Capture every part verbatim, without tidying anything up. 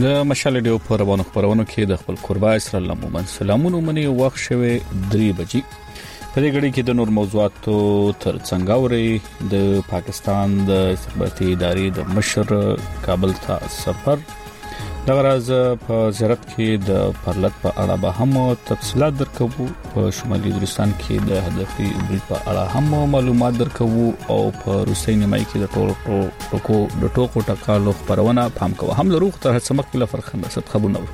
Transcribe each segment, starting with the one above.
د مشال ډیو په روانو خبرونو کې د خپل قربا اسرائیل عموما سلامونه منی وخت شوه درې بجې په دې غړي کې د نور موضوعاتو تر څنګه اوري د پاکستان د استخباراتي ادارې د مشر کابل ته سفر د غراز په زیارت کې د پرلط په اړه به هم تفصیلات درکو په شمالي وزیرستان کې د هدفي برید په اړه هم معلومات درکو او په روسي نیمای کې د ټولو ټکو د ټوکو ټکالو خبرونه پام کوه هم لروغ تر سمک په فرخنده ست خبرونه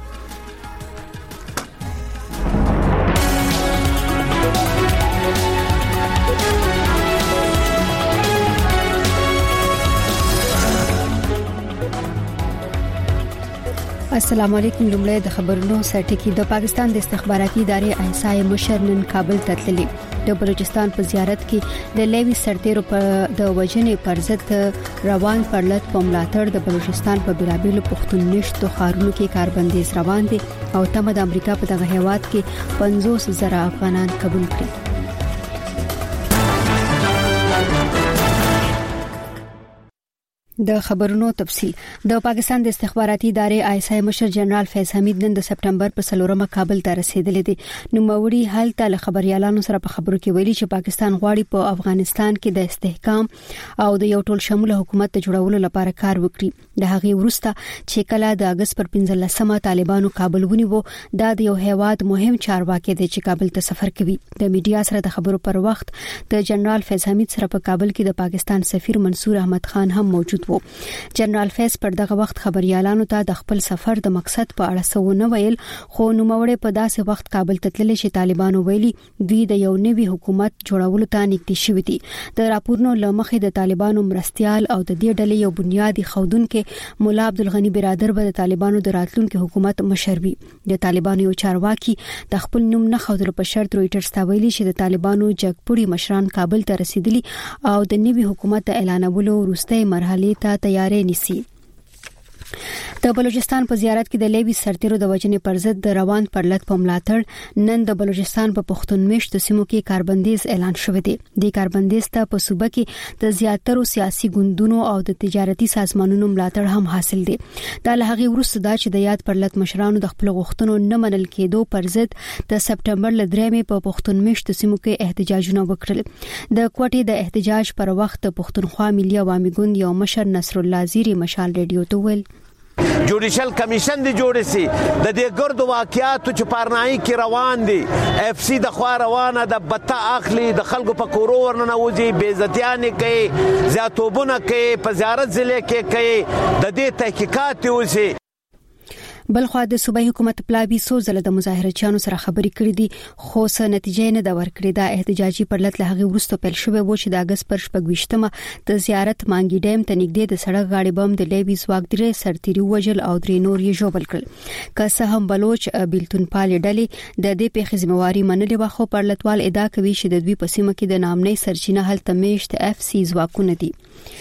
السلام علیکم. لومړی د خبرونو سرټکی. د پاکستان د استخباراتي ادارې آی ایس آی مشر نن کابل ته تللی. د بلوچستان په زیارت کې د لیوي سرتیرو په د وجنې پر ضد روان پرلط په ملاتړ د بلوچستان په بیلابیلو پښتون نشټو خارونو کې کاربندیز روان دي او تمه د امریکا په دغه هیواد کې پنځوس زره افغانان قبول کړي. د خبرونو تفصیل. د پاکستان د استخباراتي ادارې آی ایس آی مشر جنرال فیض حمید نن د سپټمبر په سلورمه کابل ته رسیدلی دي. نو موري هلته له خبريالانو سره په خبرو کې ویلي چې پاکستان غواړي په افغانستان کې د استحکام او د یو ټول شموله حکومت د جوړولو لپاره کار وکړي. د هغې وروسته چې کله د اگست پر پنځلسمه طالبانو کابل ونیو، دا د یو هیواد مهم چارواکي دی چې کابل ته سفر کوي. د میډیا سره د خبرو پر وخت د جنرال فیض حمید سره په کابل کې د پاکستان سفیر منصور احمد خان هم موجود و. جنرال فیض پر دغه وخت خبريالانو ته د خپل سفر د مقصد په اړه سونه ویل، خو نو موړې په داسې وخت کابل ته تللی چې طالبانو ویلي دوی د یو نوي حکومت جوړولو ته نږدې شوي دي. د راپورونو لمخې د طالبانو مرستيال او د دې ډلې یو بنیادی خودونکو مولا عبدالغنی برادر به د طالبانو د راتلونکو حکومت مشر وي. د طالبانو یو چارواکي د خپل نوم نه خودلو په شرط رويټرز ته ویلي چې د طالبانو جګپوړي مشران کابل ته رسیدلي او د نوي حکومت د اعلانولو وروستۍ مرحله ته تیاری نیسي. د بلوچستان په زیارت کې د لیوي سرتیرو د وجنې پر ضد د روان پرلط په ملاتړ نن د بلوچستان په پښتون مشت سیمو کې کاربندیز اعلان شوی دی. د کاربندیز ته په صوبه کې د زیاترو سیاسي ګوندونو او د تجارتي سازمانونو ملاتړ هم حاصل دی. دا له هغه وروسته دا چې د یاد پرلط مشرانو د خپل غوښتنو نه منل کېدو پر ضد د سپټمبر ل درېمې په پښتون مشت سیمو کې احتجاجونه وکړل. د کوټې د احتجاج پر وخت پښتونخوا ملي عوامي ګوند یو مشر نصر الله زیری مشال ریډیو ته ویل جوډیشل کمیشن دی جوړ سي د دې ګرد واقعیاتو چې پارنای کې روان دي اف سی د خوا روانه د بتا اخلي د خلکو په کورو ورننه وځي بیزتیانه کوي زیاتوبونه کوي په زیارت ضلع کې کوي د دې تحقیقات وځي. بلخو د صوبایي حکومت پلاوی سو زله د مظاهرچیانو سره خبرې کړې دي خو څه نتیجه نه دا ورکړې. دا احتجاجي پرلط له هغه وروسته پیل شوی و چې د اگست پر شپږویشتمه د زیارت مانګي ډیم ته نږدې د سړک غاړې بم د لیوي ځواک درې سرتیري وجل او درې نور یې ژوبل کړل. که څه هم بلوچ بیلتون پال ډلې د دې په ځمواري منلې و، خو پرلطوال ادعا کوي چې د دوی په سیمه کې د نامنۍ سرچینه هلته میشت اف سی ځواکونه دي.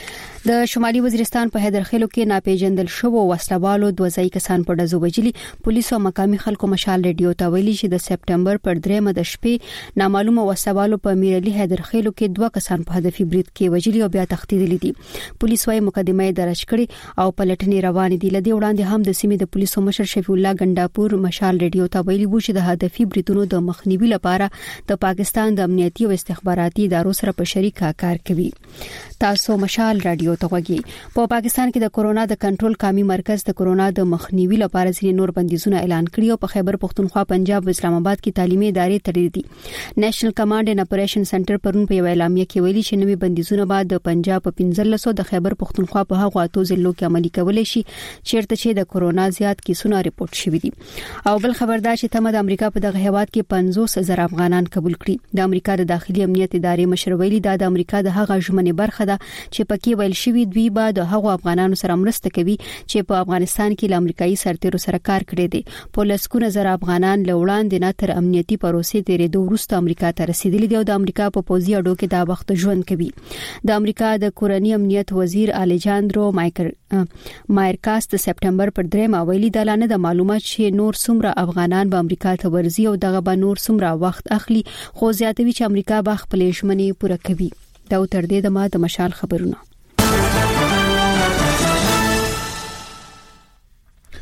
د شمالي وزیرستان په حیدرخیلو کې ناپېژندل شوو وسلوالو دوه ځای کسان په دزو وجلي. پولیسو او مقامي خلکو مشال ریډیو ته ویلي چې د سپټمبر پر درېمه د شپې نامعلومه وسلوالو په میرلي حیدرخیلو کې دوه کسان په هدفي برید کې وجلي او بیا تښتیدلي دي. پولیس وايي مقدمه درج کړي او پلټنې روانې دي. لدی وړاندې هم د سیمې د پولیسو مشر شفیع الله ګنداپور مشال ریډیو ته ویلي و چې د هدفي بریدونو د مخنیوي لپاره د پاکستان د امنیتي او استخباراتي ادارو سره په شریکه کار کوي. تاسو مشال رادیو ته وګورئ. په پاکستان کې د کورونا د کنټرول قومي مرکز د کورونا د مخنیوي لپاره ځینې نور بندیزونه اعلان کړي او په خیبر پښتونخوا، پنجاب او اسلام آباد کې تعلیمي ادارې تړلې دي. نېشنل کمانډ اینډ اپریشن سنټر پرون په یو اعلامیه کې ویلي چې نوې بندیزونه بعد د پنجاب په پنځلسو د خیبر پښتونخوا په هغو اتو ضلعو کې عملي کولای شي چیرته چې د کورونا زیات کیسونه ریپورت شوي دي. او بل خبردار چې تمه د امریکا په دغه هیواد کې پنځوس زره افغانان قبول کړي. د امریکا د داخلي امنیت ادارې مشر ویلي دا د امریکا د هغه ژمنې برخه ده چې پکې ویل شوی دوی به د هغو افغانانو سره مرسته کوي چې په افغانستان کې له امریکایي سرتیرو سره کار کړی دي. په لسګونه زره افغانان له وړاندې نه تر امنیتي پروسې تیرېدو وروسته امریکا ته رسیدلي دي او د امریکا په پوځي اډو کې دا وخت ژوند کوي. د امریکا د کورنۍ امنیت وزیر الیجاندرو مایکر مایرکاس د سپټمبر پر درېمه ویلي د اعلان د معلومات چې نور څومره افغانان به امریکا ته ورځي او دغه به نور څومره وخت اخلي، خو زیاتوي چې امریکا به خپل ژمنې پوره کوي. دا تر دې د ما د مشال خبرونه.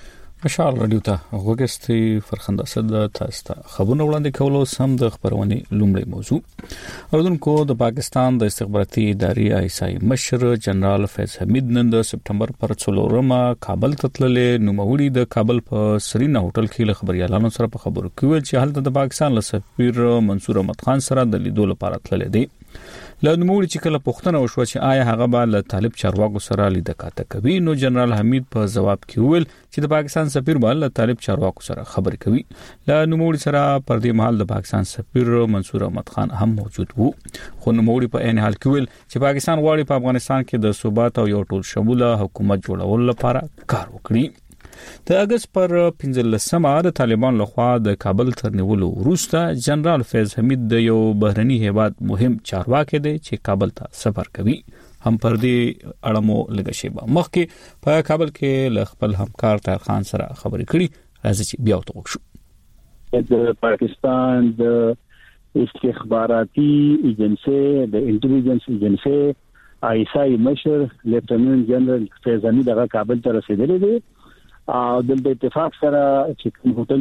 مشال رادیو ته وګستي فرخنده صد تاسو ته خبرونه وړاندې کولو سم د خبرونې لومړی موضوع اردوونکو د پاکستان د استخباراتي ادارې آیسای مشر جنرال فیض حمید نن د سپټمبر پر څلورمه کابل ته تللې نو موري د کابل په سرینا هوټل کې له خبريالانو سره په خبرو کې ویل چې هلته د پاکستان له سفیر منصور احمد خان سره د لیدو لپاره تللې دي له نوموړي چې کله پوښتنه وشوه چې آیا هغه به له طالب چارواکو سره لیدل کاته کوي نو جنرال حمید په جواب کې ویل چې د پاکستان سفیر به له طالب چارواکو سره خبرې کوي له نوموړي سره پر دې مهال د پاکستان سفیر منصور احمد خان هم موجود وو خو نوموړي په عین حال کې ویل چې پاکستان غواړي په افغانستان کې د ثبات او یو ټول شموله حکومت جوړولو لپاره کار وکړي د اگست پر پنځلسمه د طالبان لخوا د کابل تر نیولو وروسته جنرال فیض حمید د یو بهرني هیواد مهم چارواکي دی چې کابل ته سفر کوي هم پر دې اړمو لګشيبه مخکې په کابل کې ل خپل همکار طاهر خان سره خبرې کړې راځي چې بیا وته وښو د پاکستان د استخباراتي ایجنسی د انټيليجنس ایجنسی آیسای مشر لیفټیننټ جنرال فیض حمید هغه کابل ته رسیدلی دی او د اتفاق سره چې هوټل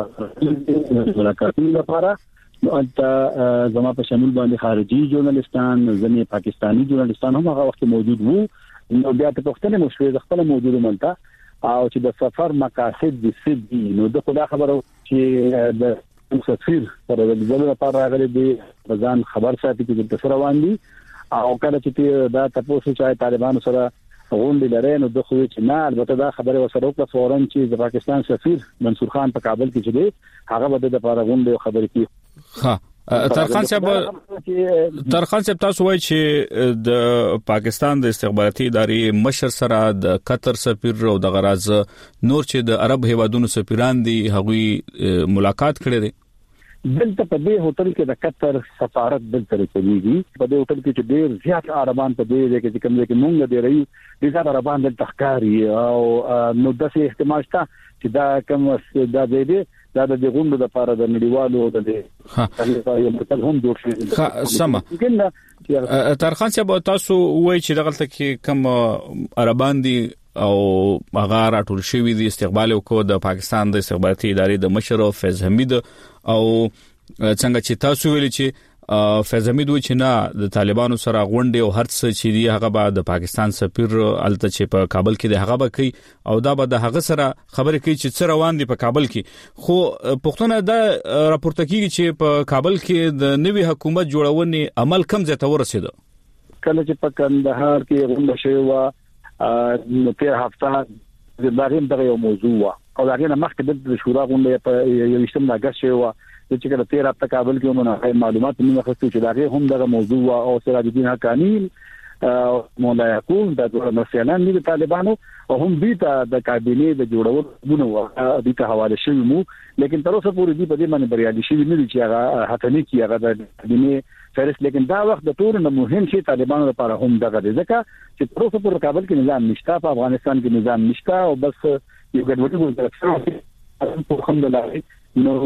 ته ملاقاتونو لپاره نو انت زما په شمول باندې خارجي ژورنالستان ځنې پاکستانی ژورنالستان هم هغه وخت موجود وو نو بیا ته پوښتنه مو شوې د خپل موجوده ملته او چې د سفر مقاصد د سدي نو د خدا خبرو چې د سفیر سره د ځل لپاره راغلي دي ځان خبر ساتي چې د تسره واندي او کله چې دا تاسو چې طالبانو سره غونډه لري نو د خو چې نه البته دا خبره وسره وکړه فورن چې د پاکستان سفیر منصور خان په کابل کې چې دی هغه به د لپاره غونډه خبرې کوي ها ترخان صاحب ترخان صاحب تاسو وایي چې د پاکستان د استخباراتي ادارې مشر سره د قطر سفیر او د غراز نور چې د عرب هیوادونو سفیران دي هغوی ملاقات کړي دي دلته په دې هوټل کې د قطر سفارت دلته رسېږي په دې هوټل کې چې ډېر زیات عربان په دې کې چې کوم کې مونږ دی رہی د زیات عربان دلته ښکاری او نو د څه احتمال شته چې دا کوم دا دی دا د غونډو لپاره د نړیوالو د دې یو مکتب هم جوړ شي سم ترخان صاحب تاسو وایي چې دغه کې کوم عربان دي او هغه راټول شوی دي استقبال وکړو د پاکستان د استخباراتي ادارې د مشر فیض حمید او څنګه چې تاسو ویل چې فیض حمید و چې نه د طالبانو سره غونډه او هر څه چې دی هغه به د پاکستان سفیر الته چې په کابل کې د هغه به کوي او دا به د هغه سره خبرې کوي چې څه روان دي په کابل کې خو پښتون دا راپورته کیږي چې په کابل کې د نوي حکومت جوړونې عمل کم ځای ته ورسېده کله چې په کندهار کې غونډه شوې و نو په هفته د باغیم دغه یو موضوع او هغه نه مخکې د شورا غونډه په یوشتم اگست شوې و چې کله تیر هفته کابل کې موږ معلومات موږ خستو چې دغه هم دغه موضوع او سراج الدین حقانی مولا یعقوب د مسلمانانو د طالبانو او هم دې د کابینې د جوړولو نو د ته حواله شوی مو لیکن تر اوسه پورې دې په دې باندې بریالي شوی نه دي چې هغه هڅه کوي هغه د کابینې فیرس لیکن دا وخت د ټول نه مهم شي طالبانو لپاره هم دغه ځکه چې تر اوسه پورې کابل کې نظام نشته په افغانستان کې نظام نشته او بس یو ګډوډي ګوزاره په کوم دلایل نو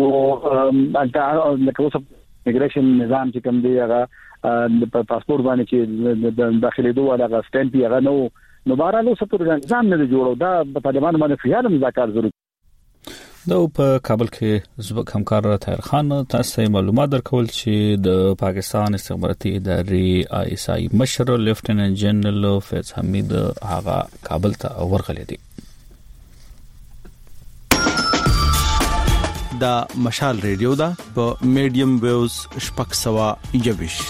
البته لکه اوسه میګریشن نظام چې کوم دی هغه د پاسپورت باندې چې د داخلي دوه هغه سټمپ یې هغه نو نو بهرالو سپور نظام نه جوړو دا په طالبانو باندې فعال مذاکرات ضروري دا په کابل کې زبک همکار طاهر خان تاسو معلومات درکول چې د پاکستان استخباراتي ادارې آی ایس آی مشر لیفټیننټ جنرال فیض حمید هغه کابل ته ورغلی دی دا مشال ریډیو دا په میډیم ویوز شپږ سوه یوویش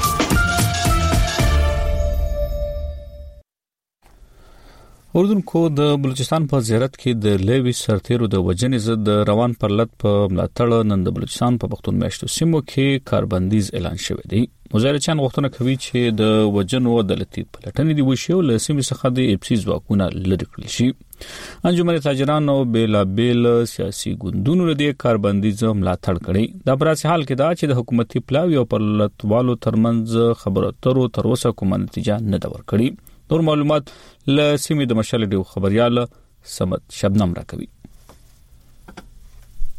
اردن کو د بلوچستان په زیارت کې د لیوی سرتیرو د وجنې ضد روان پرلط په ملاتړ نن د بلوچستان په پښتون میاشتو سیمو کې کاربندیز اعلان شوی دی مظاهرچیان غوښتنه کوي چې د وجنو عدالتي پلټنې دی وشي او له سیمې څخه د اپسی ځواکونه لرې کړل شي انجمن تاجرانو بیلا بیل سیاسي ګوندونو لدی کاربندیز ملاتړ کړي دا پر حال کې دا چې د حکومتي پلاوی او پرلطوالو ترمنځ خبرو ترو تر اوسه کومه نتیجه نه دا ور کړی نور معلومات ل سیمې د مشال ډیو خبريال سمت شبنم راکوي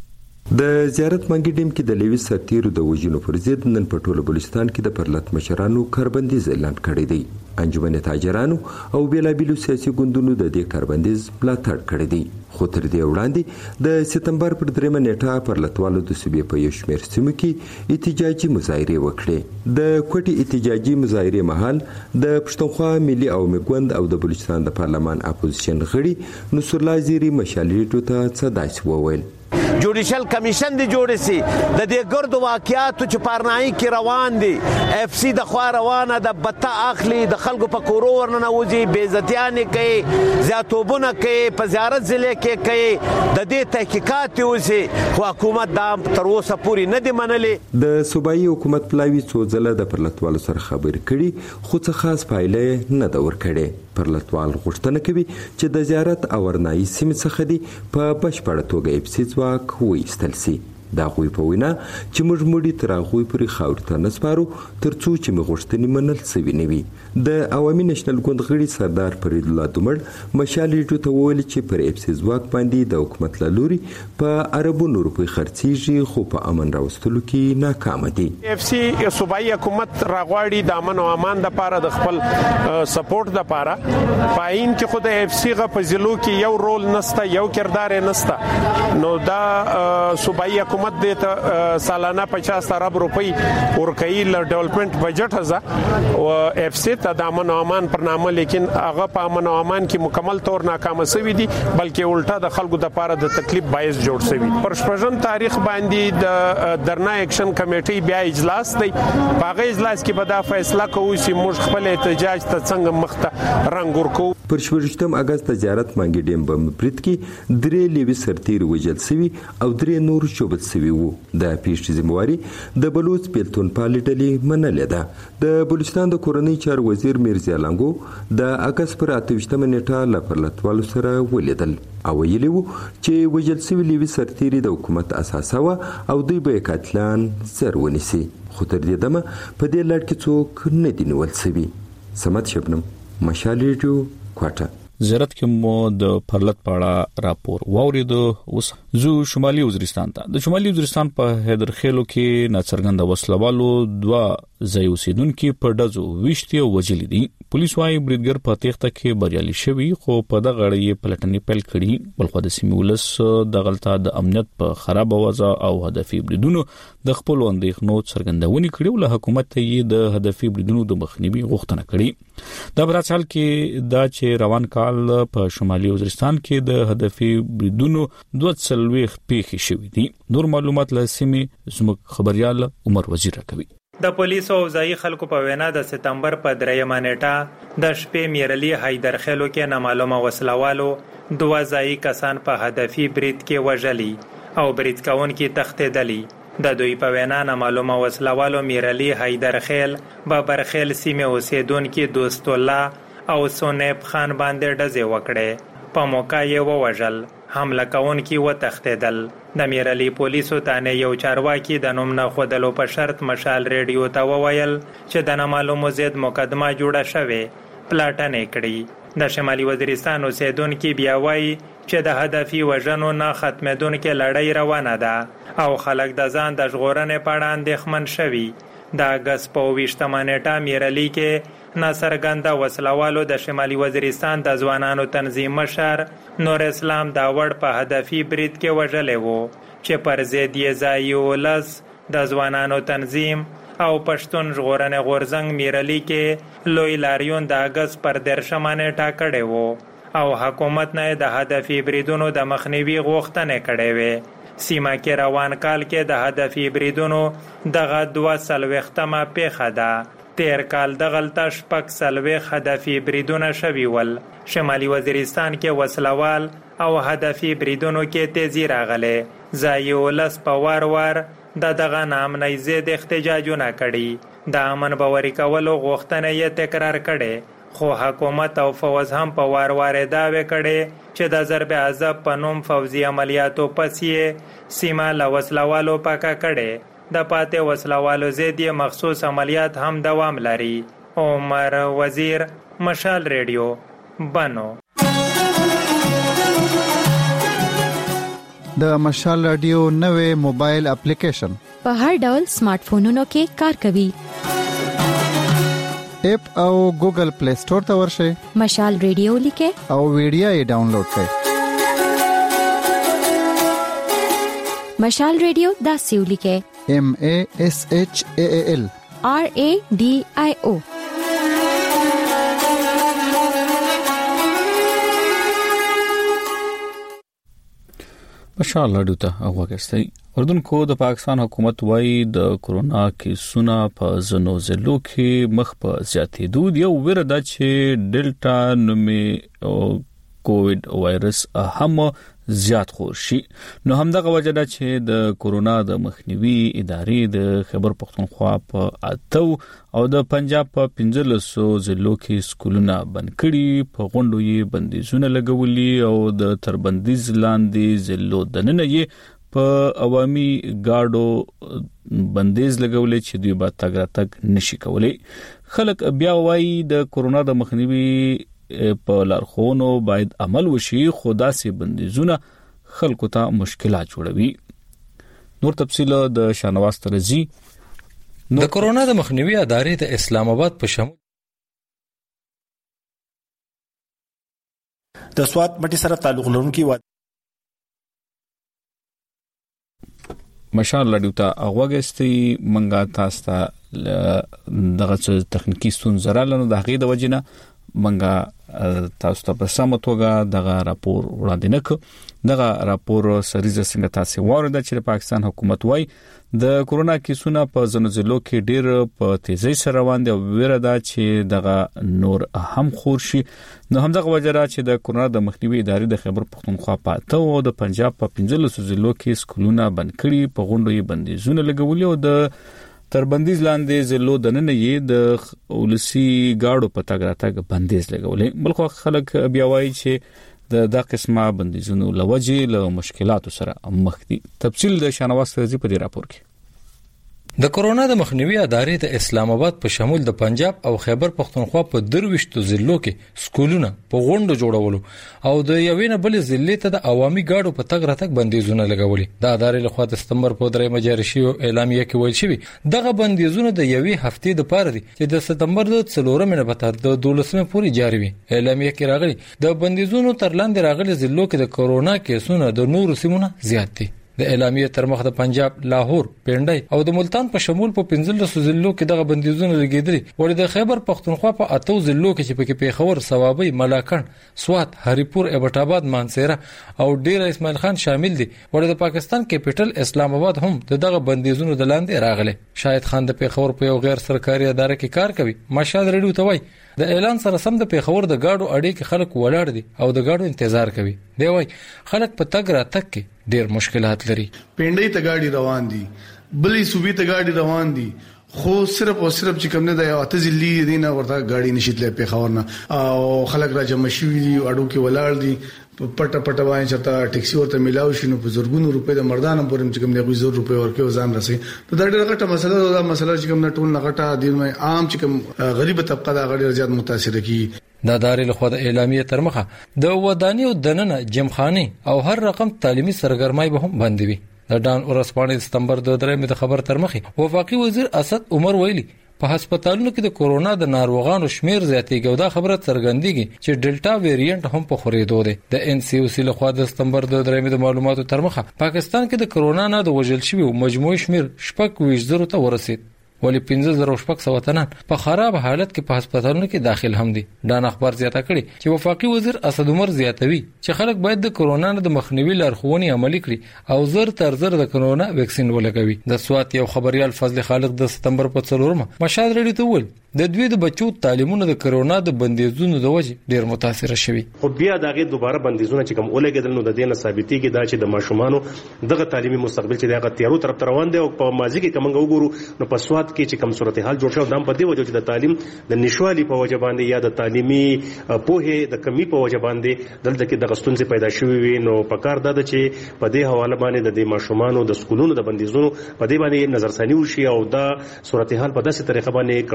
د زیارت منګي ډیم کې د لیویس سرتیرو د وژنو پر ضد نن په ټوله بلوچستان کې د پرلط مشرانو کاربندیز اعلان کړی دی. انجمن تاجرانو او بیلابیلو سیاسي ګوندونو د دې کاربندیز ملاتړ کړی دی. خو تر دې وړاندې د سپتمبر پر دریمه نیټه پرلطوالو د صوبې په یو شمېر سیمو کې احتجاجي مظاهرې وکړې. د کوټي احتجاجي مظاهرې مهال د پښتونخوا ملي او مګوند او د بلوچستان د پارلمان اپوزیشن غړي نصر الله زیری مشالې ته څه داسې وویل. جوډیشل کمیشن دی جوړ سي د دې ګردو واقعیاتو چې پارنای کې روان دي اف سی د خوا روانه د بتا اخلي د خلکو په کورو ورننه وځي بے عزتیانه کوي زیاتوبونه کوي په زیارت ضلع کې کوي د دې تحقیقات وځي خو حکومت دا تر اوسه پوری نه دی منلې. د صوبایي حکومت پلاوی څو ځله د پرلطوالو سره خبرې کړي خو څه خاص پایله نه دا ور کړي. پرلطوال غوښتنه کوي چې د زیارت او ورنایي سیمې څخه دی په بشپړه توګه اف سی ځواک وایستل سي. دا غوي په وینا چې موږ مړي تر هغه پورې خاور ته نسپارو ترڅو چې موږ غوښتنې منل سوي نه وي. د عوامي نېشنل ګوند غړي سردار فرید الله دومړ مشالې ته وویل چې پر اف سی ځواک باندې د حکومت له لوري په اربونو روپۍ خرڅيږي خو په امن راوستلو کې ناکام دي. اف سی صوبایي حکومت راغواړي د امن او امان د لپاره د خپل سپورټ د لپاره پاین کې خو د اف سی غو په ضلعو کې یو رول نسته یو کردار نسته. نو دا صوبایي حکومت د سالانه پچاس ارب روپۍ ورکوي ل ډیولپمنٹ بجټ هزا او اف سی ته د امن او امان پر نامه لیکن هغه په امن او امان کې مکمل تور ناکام شوی دي بلکې الټا د خلکو د لپاره د تکلیف باعث جوړ شوی. پر شپږم تاریخ باندې د درنا اکشن کمیټي بیا اجلاس دی. په هغه اجلاس کې به دا فیصله کوي چې موږ خپل احتجاج ته څنګه مخته رنګ ورکو. پر شپږم اگست د زیارت منګي ډیم بم پریت کې درې لیوي سرتیر وجل سوي او درې نور شوبت سوي وو. د پیښې ذمہواری د بلوچ پیلتون پالیټلي منلې ده. د بلوچستان د کورنۍ چارو وزیر میرزا لنګو د اگست پر اتهشتمه نیټه ل پرلطوالو سره ولیدل او ویلي وو چې وجل سوي لیوي سرتیر د حکومت اساسه و او دوی به قاتلان سر ونیسي. خو تر دې دمه په دې لړ کې څوک نه دی نیول سوي. سمت شبنم مشال ریډیو کوټه. زیارت کې مو د پرلط پاړه راپور واوریدو. اوس زو شمالي وزیرستان ته. د شمالي وزیرستان په حیدرخیلو کې ناڅرګند وسلوالو دوا ځای اوسیدونکو په ډزو وشتي وجلی دي. پولیس وايي بریدګر په تېښته کې بریالي شوی خو په دغه اړه یې پلټنې پیل کړي. بلخو د سیمې ولس د غلطه د امنیت په خراب وضع او هدفي بریدونو د خپل اندېښنو څرګندونې کړي. له حکومت یې د هدفي بریدونو د مخنیوي غوښتنه کړي. دا برابر کې دا چې روان کال په شمالي وزیرستان کې د هدفي بریدونو دوه څلويخ پیښې شوې دي. نور معلومات له سیمې زموږ خبريال عمر وزیر راکوي. د پولیسو او ځایي خلکو په وینا د سپتمبر په دریمه نیټه د شپې میرلی حیدرخیلو کې نامعلومه وسلوالو دوه ځایي کسان په هدفي برید کې وژلي او برید کوونکي تښتېدلي. د دوی په وینا نامعلومه وسلوالو میرلی حیدرخیل بابرخیل سیمې اوسیدونکي دوست الله او سونیب خان باندې ډزې وکړې. په موقع یې ووژل. حمله کوونکي وتښتېدل. د میرلی پولیسو تانه یو چارواکي د نوم نه خودلو په شرط مشال ریډیو ته وویل چې د نامعلومو ضد مقدمه جوړه شوې پلاټنې کړي. د شمالي وزیرستان اوسیدونکي بیا وایي چې د هدفي وژنو نه ختمېدونکې لړۍ روانه ده او خلک د ځان د ژغورنې په اړه اندېښمن شوي. د اګست په اوویشتمه نیټه میرلی کې ناڅرګنده وسلوالو د شمالي وزیرستان د ځوانانو تنظیم مشر نور اسلام داوړ په هدفي برید کې وژلی وو چې پر ضد یې ځایي ولس د ځوانانو تنظیم او پښتون ژغورنې غورځنګ میرلی کې لوی لاریون د اګست پر دېرشمه نیټه کړی وو او حکومت نه د هدفي بریدونو د مخنیوي غوښتنې کړې وې. سیمه کې روان کال کې د هدفي بریدونو دغه دوه څلوېښتمه پیښه ده. تیر کال د غلطه شپږ څلوېښت هدفي بریدونه شوي ول. شمالي وزیرستان کې وسلوال او هدفي بریدونو کې تیزی راغلی. ځایي ولس په وار وار د دغه ناامنۍ ضد احتجاجونه کړي. د امن باوري کولو غوښتنه یې تکرار کړې خو حکومت او فوز هم په وار وار دعوې کړي چې د ضرب عذاب په نوم فوزي عملیاتو پس یې سیمه له وسلوالو پاکه کړي. د پاتې وسلوالو ضد یې مخصوص عملیات هم دوام لري. عمر وزیر مشال ریډیو بنو. د مشال رادیو نوې موبایل اپلیکیشن په هر ډول سمارټ فونونو کې کار کوي. اپ او ګوګل پلی سٹور ته ورشئ، مشال رادیو لیکه او ویډیو یې ډاونلوډ کړئ. مشال رادیو دا سیو لیکه M A S H A A L R A D I O. ماشاءالله دوته اوګستای اردن کو د پاکستان حکومت وای د کورونا کیسونه په زنو زلو کې مخ په زیاتېدو یو ورده چې ډیلټا نومي کووډ وایرس هم زیات خور شي. نو همدغه وجه ده چې د کورونا د مخنیوي ادارې د خیبر پختونخوا په اتو او د پنجاب په پنځلسو ضلعو کې سکولونه بند کړي، په غونډو یې بندیزونه لګولي او د تربندیز لاندې ضلعو دننه یې په عوامي گاډو بندیز لګولي چې دوی به تګ راتګ نشي کولای. خلک بیا وایي د کورونا د مخنیوي په لارښوونو باید عمل وشي، خو داسې بندیزونه خلکو ته مشکلات جوړوي. نور تفصیل د شانواز ترزی. د کورونا د مخنیوي ادارې د اسلام آباد په شمول د سوات مټي سره تعلق لرونکي و ماشاءالله دوته اوګستی منګه تاسو ته دغه تخنیکی ستونزې رااله د هغې د وجنه منګه تاسو ته په سمه توګه دغه راپور وړاندې نکړ. دغه راپور سریزه څنګه تاسو وارده چې پاکستان حکومت وای د کورونا کیسونه په زنځلو کې ډېر په تیزی سره روان دي او ویره ده چې دغه نور هم خور شي. نو همدغه وجره چې د کورونا د مخنیوي ادارې د خیبر پختونخوا په اتو او د پنجاب په پنځلسو ضلعو کې سکولونه بند کړي، په غونډو یې بندیزونه لګولي او د تربندیز لاندې ضلعو دننه یې د ولسی گاډو په تګ راتګ بندیز لګولې. بلخو خلک بیا وایي چې د دا قسمه بندیزونو لوجه له مشکلاتو سره مخ دي. تفصیل د شانواز ترزی په دې راپور کې. د کورونا د مخنیوي ادارې د اسلام آباد په شمول د پنجاب او خیبر پختونخوا په درويشتو ضلعو کې سکولونه په غونډو جوړولو او د یوې نه بلې ضلع ته د عوامي گاډو په تګ راتګ بندیزونه لګولي. د ادارې لخوا د سپتمبر په درېمه جاری شوی اعلامیه کې ویل شوی دغه بندیزونه د یوې هفتې د پاره دي چې د سپتمبر د څلورمې نه به تر د دولسمې پورې جاری وي. اعلامیه کې راغلي د بندیزونو تر لاندې راغلي ضلعو کې د کورونا کیسونه د نورو سیمونو زیات دي. د اعلامیه تر مخ د پنجاب، لاهور، پنډای او د ملتان په شمول په پنځلسو ضلعو کې دغه بندیزونه لګیدلي. ولې د خیبر پختونخوا په اتو ضلعو کې چې پکې پیښور، ثوابي، ملاکنډ، سوات، هریپور، ایبټ آباد، مانسهره او ډیر اسماعیل خان شامل دي. ولې د پاکستان کیپټل اسلام آباد هم دغه بندیزونو د لاندې راغله. شاهد خان د پیښور په یو غیر سرکاري اداره کې کار کوي. مشال رډیو ته وای د اعلان سره سم د پیښور د گاډو اړې کې خلک ولاړ دي او د گاډو انتظار کوي. دی وای خلک په تګ را تک کې ډیر مشکلات لري. پنډای ته گاډي روان دي، بلې صوبې ته گاډي روان دي، خو صرف او صرف چې کوم نه د اته ضلعي دینه ورته گاډي نشیتله پیښور نه او خلک را جمع شوي دي، اډو کې ولاړ دي، پټه پټه باندې چرته ټیکسي ورته ملاوي شنو په زورګونو روپې د مردان پورم چې کوم نه غوښور روپې ورکه ځان رسي. ته دا ډېر غټه مسله ده. مسله چې کوم نه ټول نه غټه دي، عام چې کوم غریب طبقه دا غړي زیات متاثر کی. د ادارې لخوا د اعلامیه تر مخه د ودانۍ او دننه جمخانه او هر رقم تعلیمي سرګرمۍ به هم بند وي. د ډان ورسپانې سپتمبر دوه درې د خبر تر مخه وفاقي وزیر اسد عمر ویلي په هسپتالونو کې د کورونا د ناروغانو شمیر زیاتېږي او دا خبره څرګندېږي چې ډیلټا ویریانټ هم په خورېدو دی. د ان سی او سی لخوا د سپتمبر دوه درې د معلوماتو تر مخه پاکستان کې د کورونا نه د وژل شوي مجموعي شمیر شپږ ویشت زره ته ورسید. ولی پنځه زره شپږ سوه تنان په خراب حالت کې په هسپتالونو کې داخل هم دي. دا اخبار زیاته کړي چې وفاقي وزیر اسد عمر زیاتوي چې خلک باید د کورونا د مخنیوي لارښوونې عملي کړي او زر تر زر د کورونا ویکسین ولګوي. د سوات یو خبريال فضل خالق د سپتمبر په څلورمه مشال رډیو ته ویل د دوی د بچو تعلیمونه د کورونا د بندیزونو د وجې ډیر متاثر شوي. خو بیا دغه دوباره بندیزونه چې کوم ولګیدل نو د دې نه ثابتېږي دا چې د ماشومانو دغه تعلیمي مستقبل چې دغه تیارو طرف روان دی او په ماضي کې کومه وګورو نو په سواد کې چې کوم صورتحال جوړ شو د په دې وجه چې د تعلیم د نشوالي په وجه باندې یا د تعلیمي پوهه د کمی په وجه باندې دلته کې د غستونځ پیدا شوې وي. نو په کار ده چې په دې حواله باندې د ماشومانو د سکولونو د بندیزونو په دې باندې نظرثاني وشي او دا صورتحال په داسې طریقه باندې کنټرول کړي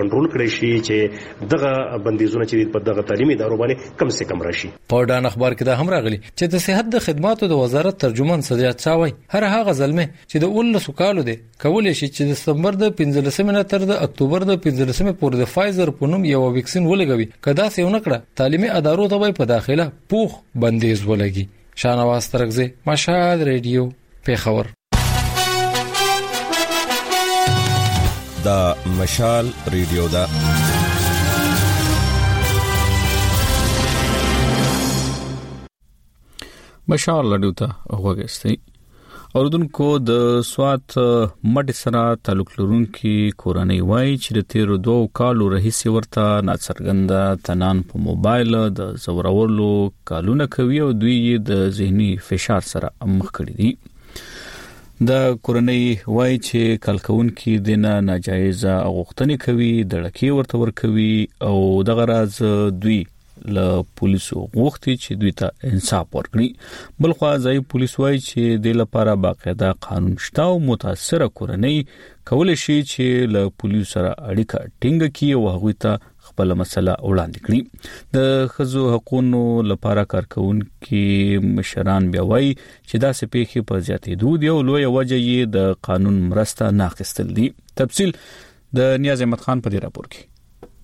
کولای شي چې دغه بندیزونه چې په دغه تعلیمي ادارو باندې کم سے کم راشي. په ډان اخبار کې دا هم راغلي چې د صحت د خدماتو د وزارت ترجمان سجاد چاوي هر هغه ظلمه چې د اول سکالو دي کولای شي چې د سپتمبر د پنځلسمې نه تر د اکتوبر د پنځلسمې پورې د فایزر په نوم یو ویکسین ولګوي کدا څه ونه کړه تعلیمي ادارو ته په داخله پوخ بندیز ولګي. شانواز ترغزه مشهد ریډیو پیښور. دا مشال ریډیو دا مشال ریډیو ته وګورئ. اوردونکو د سوات مټ سره تعلق لرونکي کورنۍ وای چې د تیر دوه کالو رئیس ورته ناڅرګنده تنان په موبایل د زورولو کالونه کوي او دوی د ذهني فشار سره مخ کړي دي. د کورنۍ وای چې کلکونکي دنه ناجایزه غوښتنې کوي دړکې ورته ور کوي او دغه راز دوی له پولیسو غوښتي چې دوی ته انصاف ورکړي. بلخو ځای پولیس وایي چې د لپاره باقاعده قانون شته او متاثره کورنۍ کولای شي چې له پولیسو سره اړیکه ټینګه کړي او هغوی ته خپل مسله وړاندې کړي. د ښځو حقوقو لپاره کارکونکي مشران بیا وایي چې دا سپېخي په زیاتېدو دي او لوی وجه یې د قانون مرسته ناخستل دي. تفصیل د نیاز احمد خان په دې راپور کې.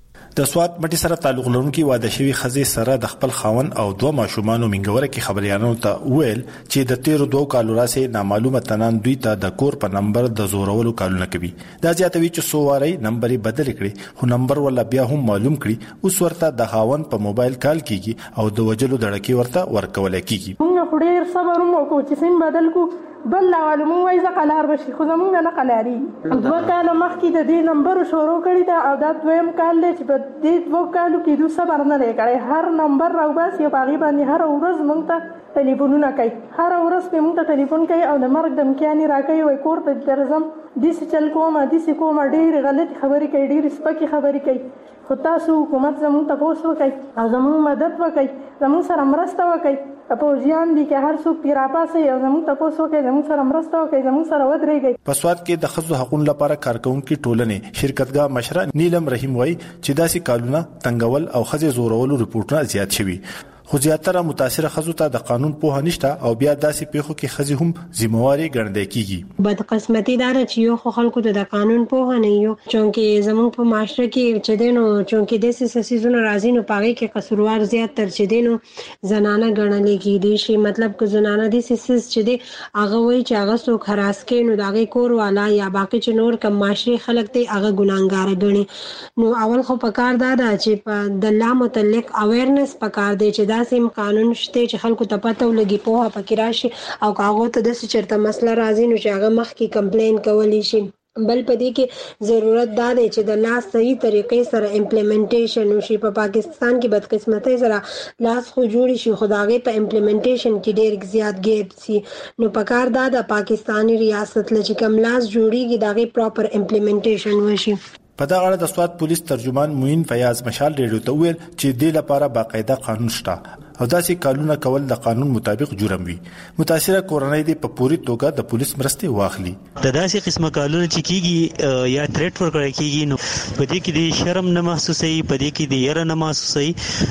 د سوات مټي سره تعلق لرونکي واده شوی خزي سره د خپل خاون او دوه ماشومان منګوره کې خبريانو ته ویل چې د تیر دوه کالو راسه نامعلومه تنان دوی ته د کور په نمبر د زورولو کالونه کوي. دا زیاتوي چې سوواري نمبر بدل کړي خو نمبر ولا بیا هم معلوم کړي اوس ورته د خاون په موبایل کال کیږي او د وجلو دړکی ورته ورکول کیږي. موږ خډیر صبر وکړو چې سین بدل کو بل معلومه وای ز قلار بشي خو زمونږ نه قلاري دوه کاله مخکې د دې نمبر شروع کړی دا او دا دویم کال دی چې په دې دوه کالو کې دوه صبر نه لري. هر نمبر راو بس یو باغی باندې هر ورځ مونږ ته ټلیفونونه کوي هر ورځ په مونږ ته ټلیفون کوي او د مرګ دمکیانی راکوي وای کور ته درځم دې چل کومه دې کومه ډېر غلط خبرې کوي ډېر سپکې خبرې کوي. خو تاسو حکومت زموږ ته پوسو کوي او زموږ مدد وکړي زموږ سره مرسته وکړي. اپوزیان دي چې هر څوک پیراپاسي او زموږ ته پوسو کوي زموږ سره مرسته وکړي زموږ سره ودرېږي. په سوات کې د ښځو حقوقو لپاره کارکونکي ټولنې شرکتګاه مشره نیلم رحیم وای چې داسې کالونه تنګول او ښځې زورولو رپورټونه زیات شوي خو زیاتره متاثره ښځو ته د قانون پوهه نشته او بیا داسې پیښو کې ښځې هم ذمہواري ګڼل کیږي. بدقسمتي دار چې یو خلکو ته د قانون پوهه نه یو چونکه زموږ په معاشره کې چې دینو چونکه د سیاسيونو راځي نو پاره کې قصوروار زیات تر چې دینو زنانه ګڼل کیږي شي مطلب کو زنانه د سیاسي چې دی هغه وای چې هغه څوک خراس کې نو دغه کور والا یا باقي چې نور کم معاشري خلک ته هغه ګناګار ګڼي. نو اول خو پکار دا ده چې په د لا متعلق اویرنس پکار دی چې سیم قانون شته چې خلکو ته پته ولګي په پکې راشي او هغه ته د چرته مسله راځي نو چې هغه مخ کې کمپلین کولی شي. بل پدې کې ضرورت دا دی چې د لاس صحیح طریقې سره امپلیمنټیشن وشي. په پاکستان کې بدقسمتۍ سره لاس خو جوړ شي خو داغه په امپلیمنټیشن کې ډېر زیات ګیپ سي. نو پکار دا د پاکستانی ریاست لچ کم لاس جوړیږي داغه پراپر امپلیمنټیشن وشي. په دا اړه د سوات پولیس ترجمان موین فیاض مشال ریډیو ته ویل چې د لپاره باقاعده قانون شته او داسې کالونه کول د قانون مطابق جرم وي. متاثره کورنۍ دی په پوری توګه د پولیس مرسته واخلي. د داسې قسمه کالونه چې کیږي یا تھریټ ورکړی کیږي نو په دې کې د شرم نه محسوسي په دې کې د ير نه محسوسي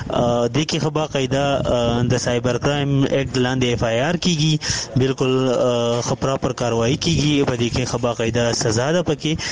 د کې خبا قاعده د سایبر کرائم اکټ لاندې اف آی آر کیږي بالکل خبره پر کاروایی کیږي په دې کې خبا قاعده سزا ده پکې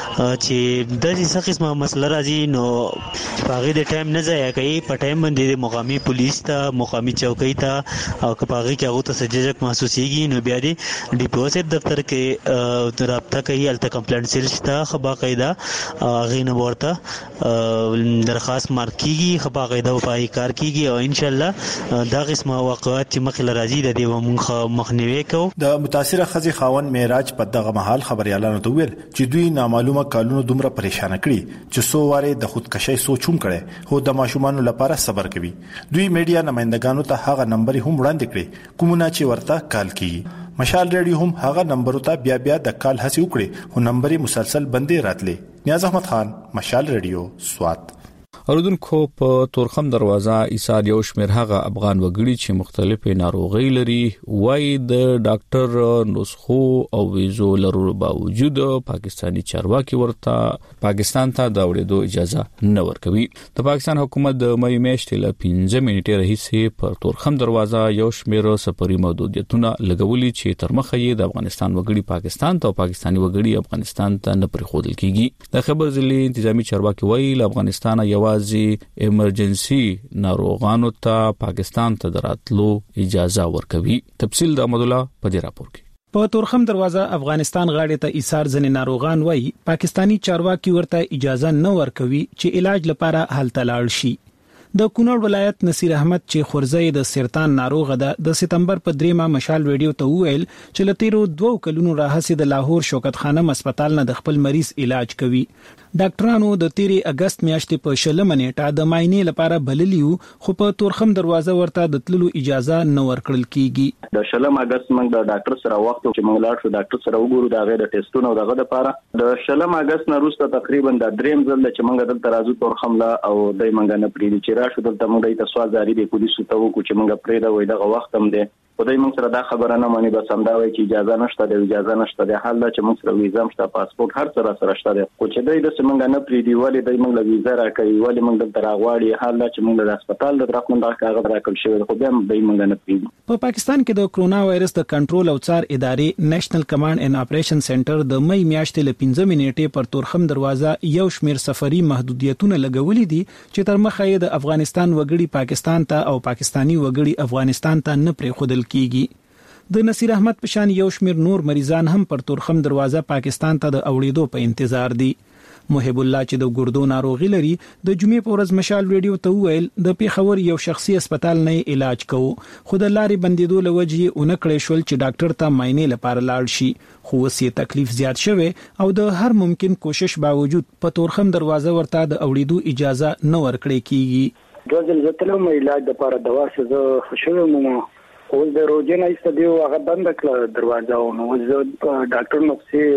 چې د دې قسمه مسله راځي نو هغه د ټایم نه ځای کوي په ټایم باندې د مقامي پولیس ته مقامي چوکۍ ته او کپاغي کې هغه ته سججک محسوسيږي نو بیا دی ډیپو سیټ دفتر کې رابطه کوي الته کمپلینټ سیل شته خبا قاعده هغه نه ورته درخواست مارکیږي خبا قاعده په کار کیږي او ان شاء الله دا قسمه واقعات چې مخله راځي د دې ومخ مخنیوي کو. د متاثره خزي خاون معراج په دغه محل خبريالانو ته ویل چې دوی نامعلومه کالونو دومره پریشان کړي چې سو واره د خودکشي سوچوم کړي خو د ماشومان لپاره صبر کوي. دوی میډیا نمائندګانو ته هغه نمبر هم وړاندې کړي کومونه چې ورته کال کیږي. مشال ریډیو هم هغه نمبر ته بیا بیا د کال هڅه وکړي خو نمبر مسلسل بندي راتلې. نیاز احمد خان مشال ریډیو سوات. اوردونکو په تورخم دروازه ایثار یو شمیر هغه افغان وګړي چې مختلفې ناروغۍ لري وای د ډاکټر نسخو او ویزو لرلو باوجود پاکستانی چارواکي ورته پاکستان ته د وړېدو اجازه نه ورکوي. د پاکستان حکومت د مې میاشتې له پنځه منټې راهیسې پر تورخم دروازه یو شمیر سفري محدودیتونه لګولي چې تر مخه یې د افغانستان وګړي پاکستان ته او پاکستانی وګړي افغانستان ته نه پرېښودل کیږي. د خبر ضلع انتظامی چارواکي وایي له افغانستان یوازې ایمرجنسي ناروغانو ته پاکستان ته دراتلو اجازه ورکوي. تفصیل د احمد الله په دې راپور کې. په تورخم دروازه افغانستان غاړې ته ایثار ځنې ناروغان وایي پاکستانی چارواکي ورته اجازه نه ورکوي چې علاج لپاره هلته لاړ شي. د کونړ ولایت نصیر احمد چې خورزه د سرطان ناروغ ده د سپتمبر په دریمه مشال ریډیو ته وویل چې لتیرو دوه کلونو راهسي د لاهور شوکت خانم هسپتال نه د خپل مریض علاج کوي. ډاکټرانو د تیری اگست میاشتې په شلمه نیټه د ماینې لپاره بللیو خو په تورخم دروازه ورته د تللو اجازه نه ورکړل کیږي. د شلم اگست موږ د ډاکټر سره وخت چې موږ لاړ شو ډاکټر سره وګورو دا غیر د ټیسټونو دغه لپاره د شلم اگست نه وروسته تقریبا د دریم ځل چې موږ دلته راځو تورخم لا او دای موږ نه پریږدي چې راشو دلته موږ د سوازاري د پولیسو ته وکړو چې موږ پرې دا وای دغه وخت هم دی خدای موږ سره دا خبره نه مانی بس هم دا وای چې اجازه نشته د اجازه نشته د حال چې موږ سره ویزا مشته پاسپورت هر څه را سره شته خو چې دای د څنګه نه پریږدي ولی دای موږ له ویزا راکړي ولی موږ دلته راغواړي حال چې موږ د هسپتال د رقم دا کاغذ راکړل شوی خو بیا دای موږ نه پریږدي. په پاکستان کې د کرونا وایرس د کنټرول او څار ادارې نېشنل کمانډ اینڈ اپریشن سنټر د مې میاشتې له پنځه منټې پر تورخم دروازه یو شمیر سفري محدودیتونه لګولې دي چې تر مخه یې د افغانستان وګړي پاکستان ته او پاکستانی وګړي افغانستان ته نه پرېښودل کیږي. د نصیر احمد پشان یو شمیر نور مریضان هم پر تورخم دروازه پاکستان ته د اوړېدو په انتظار دي. محب الله چې د ګردو ناروغي لري د جمعې په ورځ مشال ریډیو ته وویل د پیښور یو شخصي هسپتال نه علاج کوو خو د لارې بندیدو لوجې اونکړې شول چې ډاکټر ته ماینې لپاره لاړ شي خو وسې تکلیف زیات شوه او د هر ممکن کوشش باوجود په تورخم دروازه ورته د اوړېدو اجازه نه ورکړې کیږي. د ځل زتلم علاج لپاره دوا څه خوشاله مو اوس د روجن ایستدیو هغه بند کړ دروازه او نو ډاکټر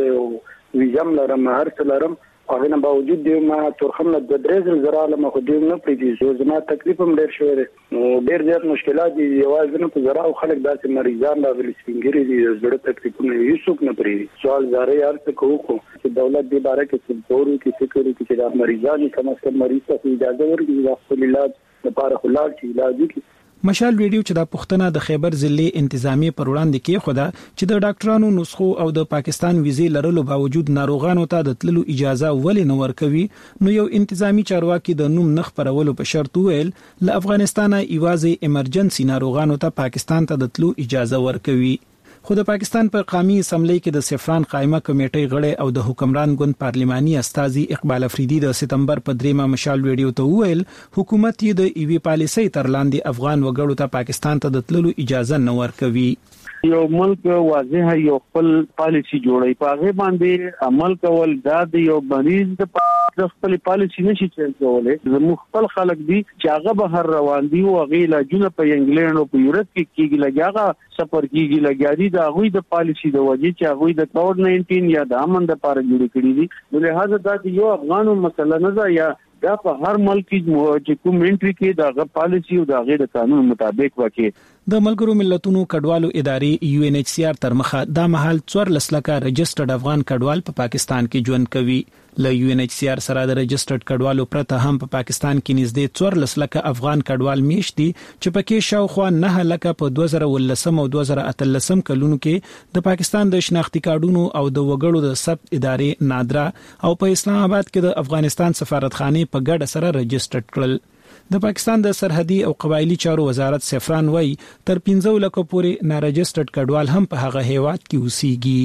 نفسي ویزم لرم هر څه لرم او نه باوجود دی ما تورخم نه د درېز زراله ما خو دې نه پریږدي زما تکلیف هم ډېر شوی نو ډېر زیات مشکلات دي یوازې نه په زرا او خلک داسې مریضان لا ویل سپینګری دي زړه تکلیفونه یې څوک نه پریږدي سوال زاره یار څه کوو چې دولت دې باره کې څه پورو کې فکر وکړي چې دا مریضان کم از کم مریض ته اجازه ورکړي د خپل علاج لپاره خلاص شي علاج وکړي. مشال ریډیو چې د پښتنه د خیبر ضلع انتظامی پر وړاندې کې خوده چې د ډاکټرانو نسخو او د پاکستان ویزې لرلو باوجود ناروغانو ته د تللو اجازه ولې نه ورکوي نو یو انتظامی چارواکي د نوم نخ پرولو په شرط ویل له افغانستانه ایوازي ایمرجنسي ناروغانو ته پاکستان ته د تللو اجازه ورکوي. خو د پاکستان په قومي اسمبلی کې د سفران قائمه کمیټې غړي او د حکمران ګوند پارلماني استاذي اقبال افریدي د سپتمبر په دریمه مشال ریډیو ته وویل حکومت یې د ایوي پالیسي تر لاندې افغان وګړو ته پاکستان ته د تللو اجازه نه ورکوي. یو ملک واضح یو خپل پالیسی جوړي پاغه باندې عمل کول دا د یو مریض د خپل پالیسی نشي چلولای زموږ خپل خلک دي چې هغه بهر روان دي او غیلا جون په انګلند او په یورپ کې کیږي لګاغه سفر کیږي لګیاري دا غوي د پالیسی د وجې چې هغه د کووډ ناینټین یا د امن لپاره جوړ کړی دي نو لہذا دا یو افغانو مسله نه ده یا دا په هر ملک کې چې کوم انټری کې دا پالیسی او دا غیر قانون مطابق وکړي. د ملګرو ملتونو کډوالو ادارې یو ان ایچ سی آر تر مخه دا مهال څوار لسلکه رجسټرډ افغان کډوال په پاکستان کې ژوند کوي. له یو ان ایچ سی آر سره د رجسټرډ کډوالو پرته هم په پاکستان کې نږدې څوار لسلکه افغان کډوال میشتي چې پکې شاوخوا نه لکه په دوه زره ولسم او دوه زره اتلسم کلونو کې د پاکستان د شناختی کارډونو او د وګړو د ثبت ادارې نادرا او په اسلام آباد کې د افغانستان سفارتخانه په ګډه سره رجسټرډ کړل. د پاکستان د سرحدي او قبایلی چارو وزارت سفران وای تر پنځه لکه پورې نارجسټرډ کډوال هم په هغه هیواد کې اوسېږي.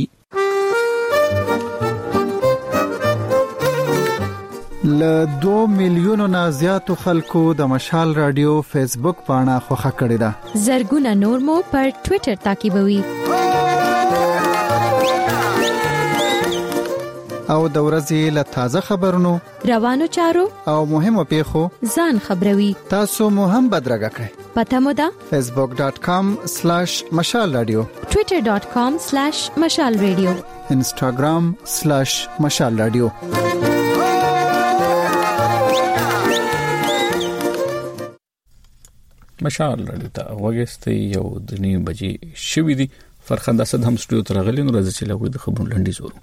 ل دوه میلیونو نه زیاتو خلکو د مشال رادیو فیسبوک پاڼه خوښه کړې ده. زرګونه نور مو پر ټوئیټر تعقیبوي. او د ورځې له تازه خبرونو روانو چارو او مهمو پیښو ځان خبروي. تاسو مو هم بدرګه کړئ. پته مو ده facebook dot com slash mashal radio twitter dot com slash mashal radio instagram slash mashal radio. مشال رادیو ته وګستې یو د نیم بجې شوې دي. فرخنده صد هم سټوډیو ته راغلی نو راځي چې لږ د خبرونو لنډیز ورو.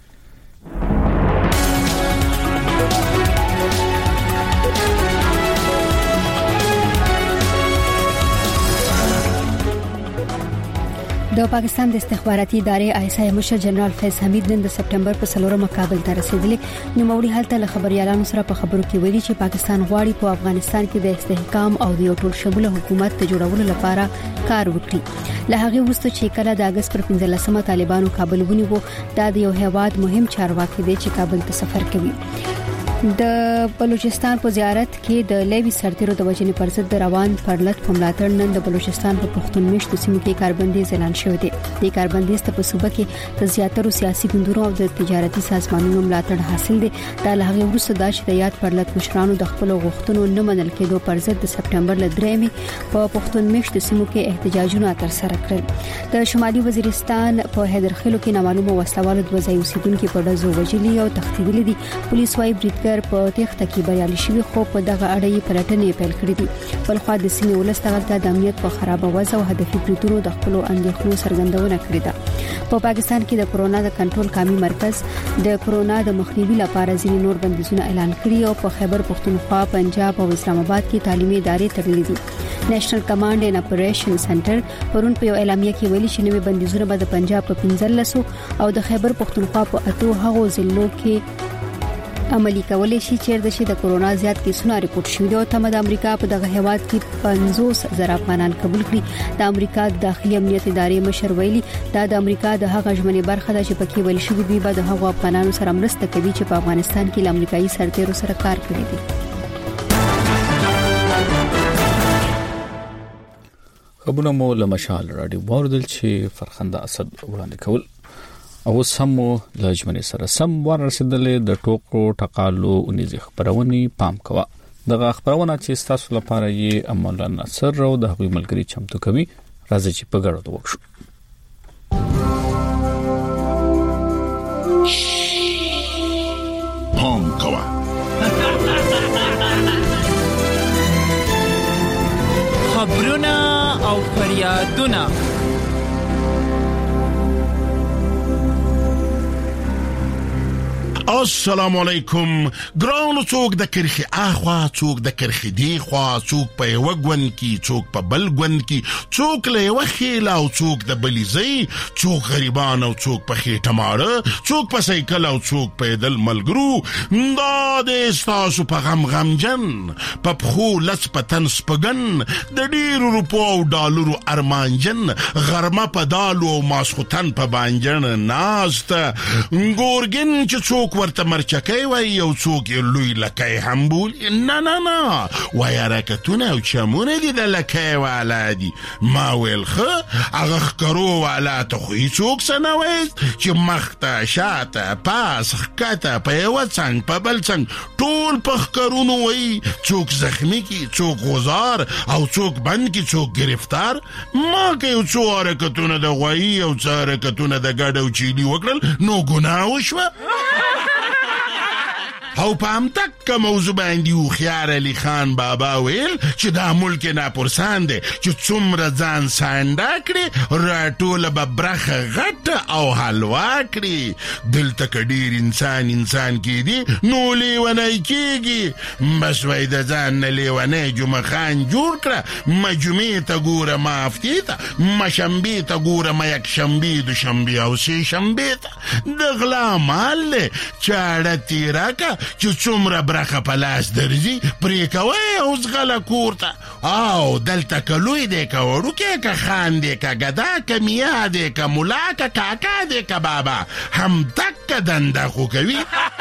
د پاکستان د استخباراتي ادارې آی اس آی مشر جنرال فیض حمید نن د سپټمبر په څلورمه کابل ته رسیدلی. نو موري حالت له خبريالانو سره په خبرو کې ویلي چې پاکستان غواړي په افغانستان کې د استحکام او د یو ټول شموله حکومت ته جوړولو لپاره کار وکړي. له هغه وروسته چې کله د اگست پر پنځلسمه طالبانو کابل ونیو، دا د یو هیواد مهم چارواکي دی چې کابل ته سفر کوي. د بلوچستان په زیارت کې د لیوي سرتیرو د وجنې پر ضد روان پرلط په ملاتړ نن د بلوچستان په پښتون میشتو سیمو کې کاربندیز اعلان شوی دی. د کاربندیز ته په صوبه کې د زیاترو سیاسي ګوندونو او د تجارتي سازمانونو ملاتړ حاصل دی. دا له هغه وروسته د شدایات پرلط مشرانو د خپل غوښتنو نه منل کېدو پر ضد د سپټمبر ل درېمې په پښتون میشتو سیمو کې احتجاجونه ترسره کړل. د شمالي وزیرستان په حیدرخیلو کې نامعلومه وسلوال د وځي اوسیدونکو په ډزو وجلي او تختیدل دي. پولیس وايي بریټ په تخته کې بریالي شوی خو په دغه اړه یې پلټنې پیل کړې دي. بل خو د سیمې ولستغلته د امنیت په خراب وضع او هدفي پریتونو د خپل اندېښنو څرګندونه کړې ده. په پاکستان کې د کرونا د کنټرول قومي مرکز د کرونا د مخنیوي لپاره ځینې نور بندیزونه اعلان کړي او په خیبر پختونخوا، پنجاب او اسلام آباد کې تعلیمي ادارې تړلې دي. نېشنل کمانډ اینڈ اپریشن سنټر پرون په یو اعلامیه کې ویلي چې نوې بندیزونه به د پنجاب په پنځلسو او د خیبر پختونخوا په اتو هغو ضلعو کې عملی کولای شي چې د شي د کرونا زیات کیسونه ریپورت شوي دي او تم د امریکا په دغه هیواد کې پنځوس زره افغانان قبول کړي. د امریکا د داخلي امنیت ادارې مشر ویلي دا د امریکا د هغه ژمنې برخه ده چې پکې ویل شوی دی به د هغو افغانانو سره مرسته کوي چې په افغانستان کې د امریکایي سرتیرو سره کار کړی دي. خبرونه مو له مشال رادیو واردل چې فرخنده اسد وړاندې کول او سمو لجمنې سره سم ورسېدلې د ټوکو ټقالو انیز خبرونی پام کوا. دغه خبرونه چې تاسو لپاره یې امولا نصر او د هغوی ملګری چمتو کوي. راځي چې په ګډه وکړو. پام کوا خبرونه او فریادونه السلام علیکم. ګرانو څوک د کرخي اخوا، څوک د کرخي دی خوا، څوک په یو ګوند کې، څوک په بل ګوند کې، څوک له یو خیل او څوک د بلیزي، څوک غریبان او څوک په خېټه ماړه، څوک په سایکل او څوک په دل ملګرو. دا د تاسو په غم غمجن په خو لس پتن سپګن د ډیرو روپو او ډالرو ارمانجن غرمه په دالو او ماسختن په بانجن ناست ګورګن چې څوک ورته مرچکای وای یو څوک لوی لکای هم بول. نه نه نه وای حرکتونه او چمونه دي د لکای والا دي. ما ویل خه هغه خکرو والا ته خو څوک سنوي چې مخته شاته پاس خکته په یو څنګ په بل څنګ ټول په خکرونو وای. څوک زخمی کی، څوک غزار او څوک بند کی، څوک گرفتار. ما که یو څو حرکتونه د غوایی او څو حرکتونه د ګډ او چیلی وکړل نو ګناه وشوه. او په هم تک موضوع باندې او خيار علي خان بابا ویل چې دا ملک نه پرسان دي چې څومره ځان ساندا کړي راټوله به برخه غټ او حلوا کړي. دلته کډیر انسان انسان کېدی نو لیونی کېږي. بس وای د ځان نه لیونی جمعه خان جوړ کړه. مجمعې ته ګوره ما هفتې ته، مشنبې ته ګوره ما یک شنبې دوشنبې او سې شنبې ته. د غلا مال دی چاړه تیره که چې څومره برخه په لاس درځي پرې کوئ او ځغله کور ته. او دلته که لوی دی که وړوکی که خان دی که ګدا که میا دی که ملا که کاکا دی که بابا هم تکه دنده خو کوي.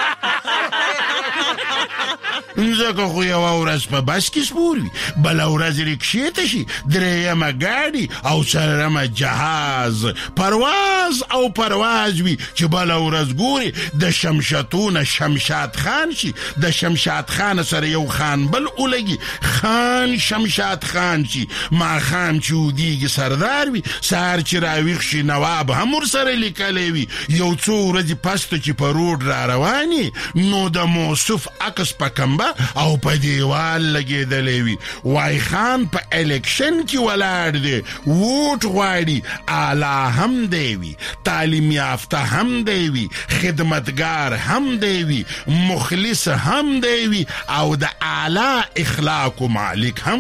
ځکه خو یوه ورځ په بس کې سپور وي، بله ورځ رکشې ته شي، درېیمه ګاډي او څلورمه جهاز. پرواز او پرواز وي چې بله ورځ ګوري د شمشتونه شمشاد خان شي، د شمشاد خان سره یو خان بل ولګي، خان شمشاد خان شي. ما خان چې ودیږي سردار وي، سهار چې راویښ شي نواب هم ورسره لیکلی وي. یو څو ورځې پسته چې په روډ را رواني نو د موصوف عکس په کمبر به او په دیوال لګېدلی وي. وای خان په الیکشن کې ولاړ دی، ووټ غواړي، اعلی هم دی وي، تعلیم یافته هم دی وي، خدمتګار هم دی وي، مخلص هم دی وي او د اعلی اخلاقو مالک هم.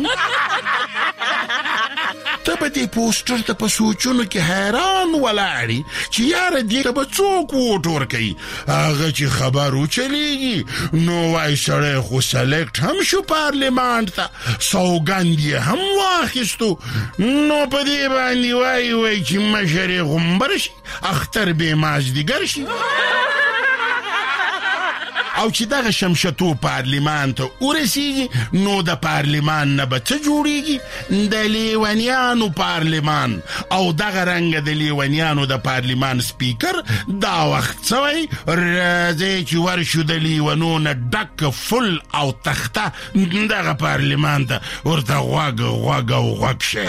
ته به دې پوسټر ته په سوچونو کې حیران ولاړې چې یاره دې ته به څوک ووټ ورکوي. هغه چې خبر وچلېږي نو وای سړی خو سلیکټ هم شو پارلمان ته، سوګند یې هم واخیستو، نو په دې باندې وای وای چې مشر یې غومبر شي، اختر بې مازدیګر شي. او چې دغه شمشتو پارلمان ته ورسیږي نو د پارلمان نه به څه جوړیږي؟ د لیونیانو پارلمان. او دغه رنګه د لیونیانو د پارلمان سپیکر دا وخت سوی راځي چې ورشو د لیونو نه ډک فل او تخته دغه پارلمان ته ورته غوږ غوږ او غوږ شي.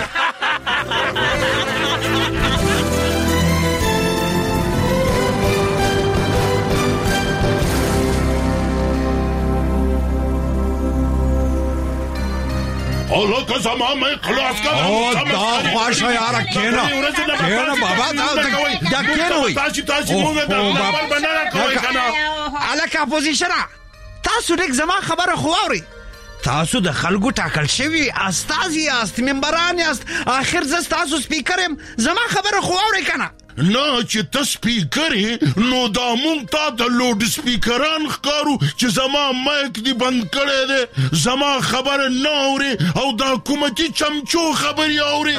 اوه که زما مې خلاص کړه. او دا خواشه یاره کېنه کېنه بابا دا دا کېنه وي. تاسو تاسو موږ د خبر بنره کوي کنه. الکه اپوزیشنه تاسو ډېر زما خبره خو اوري. تاسو د خلکو ټاکل شوي استازي یاست، ممبران یاست، اخر زه ستاسو سپیکر یم، زما خبره خو اورئ که نه؟ نه چې ته سپیکر یې نو دا مونږ تا ته لوډ سپیکران ښکارو چې زما مایک دې بند کړی دی، زما خبره نه اورې او د حکومتي چمچو خبرې اورې.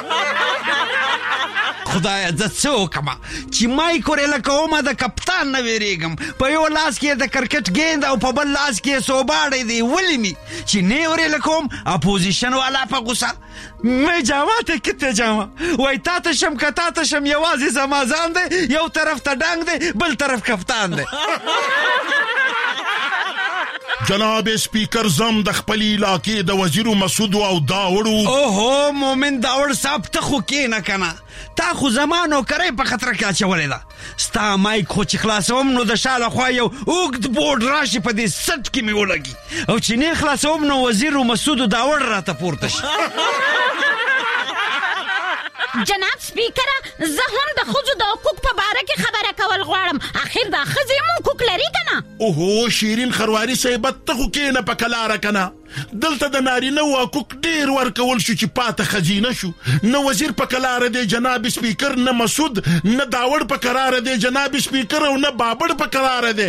خدایه زه څه وکړمه چې مایک ورېله کومه د کپتان نه ویرېږم. په یو لاس کې د کرکټ ګیند او په بل لاس کې سوباړی دی، ولې مې چې نه ورېله کوم اپوزیشن والا په غوسه مې جامه ته کته جامه وای تا ته شم که تا ته شم یوازې زما ځان دی، یو طرف ته ډنګ دی بل طرف کپتان دی. جناب سپیکر زم د خپل علاقې د وزیرو مسعود او داوړو. اوهو مومن داوړ صاحب ته خو کېنه کنه، تا خو زما نوکرۍ په خطر کې اچولې ده. ستا مایک خو چې خلاصوم نو د شا لخوا یو اوږد بورډ راشي په دې سټ کې مې ولګي، او چې نه خلاصوم نو وزیر مسعود داوړ راته پورته شي. جناب سپیکره زه هم د ښځو د حقوق په باره کې خبره کول غواړم. اخر دا ښځې هم حقوق لري که نه؟ اوهو شیرین خرواري صاحبت ته خو کېنه په کلاره که نه. دلته د نارینه و حقوق ډېر ورکول شو چې پاته خزینه شو. نه وزیر په کلاره دی جناب سپیکر، نه مسعود، نه داوړ په قراره دی جناب سپیکر، او نه بابړ په قراره دی.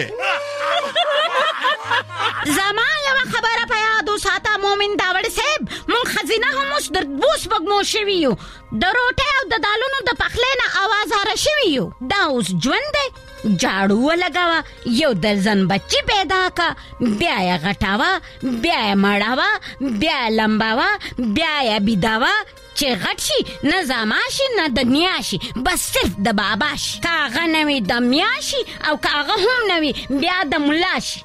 زما یوه خبره په یاد وساته مومن داوړ صاحب، مونږ ښځینه هم اوس د دوو سپږمو شوي یو، د روټۍ او د دالونو د پخلۍ نه اوازاره شوي یو. دا اوس ژوند دی. جاړو ولګوه، یو درزن بچی پیدا کا، بیا یې غټاوه، بیا یې مړاوه، بیا یې لمباوه، بیا یې بیداوه چې غټ شي نه زما شي نه د نیا شي، بس صرف د بابا شي. که هغه نه وي د میا شي او که هغه هم نه وي بیا د ملا شي.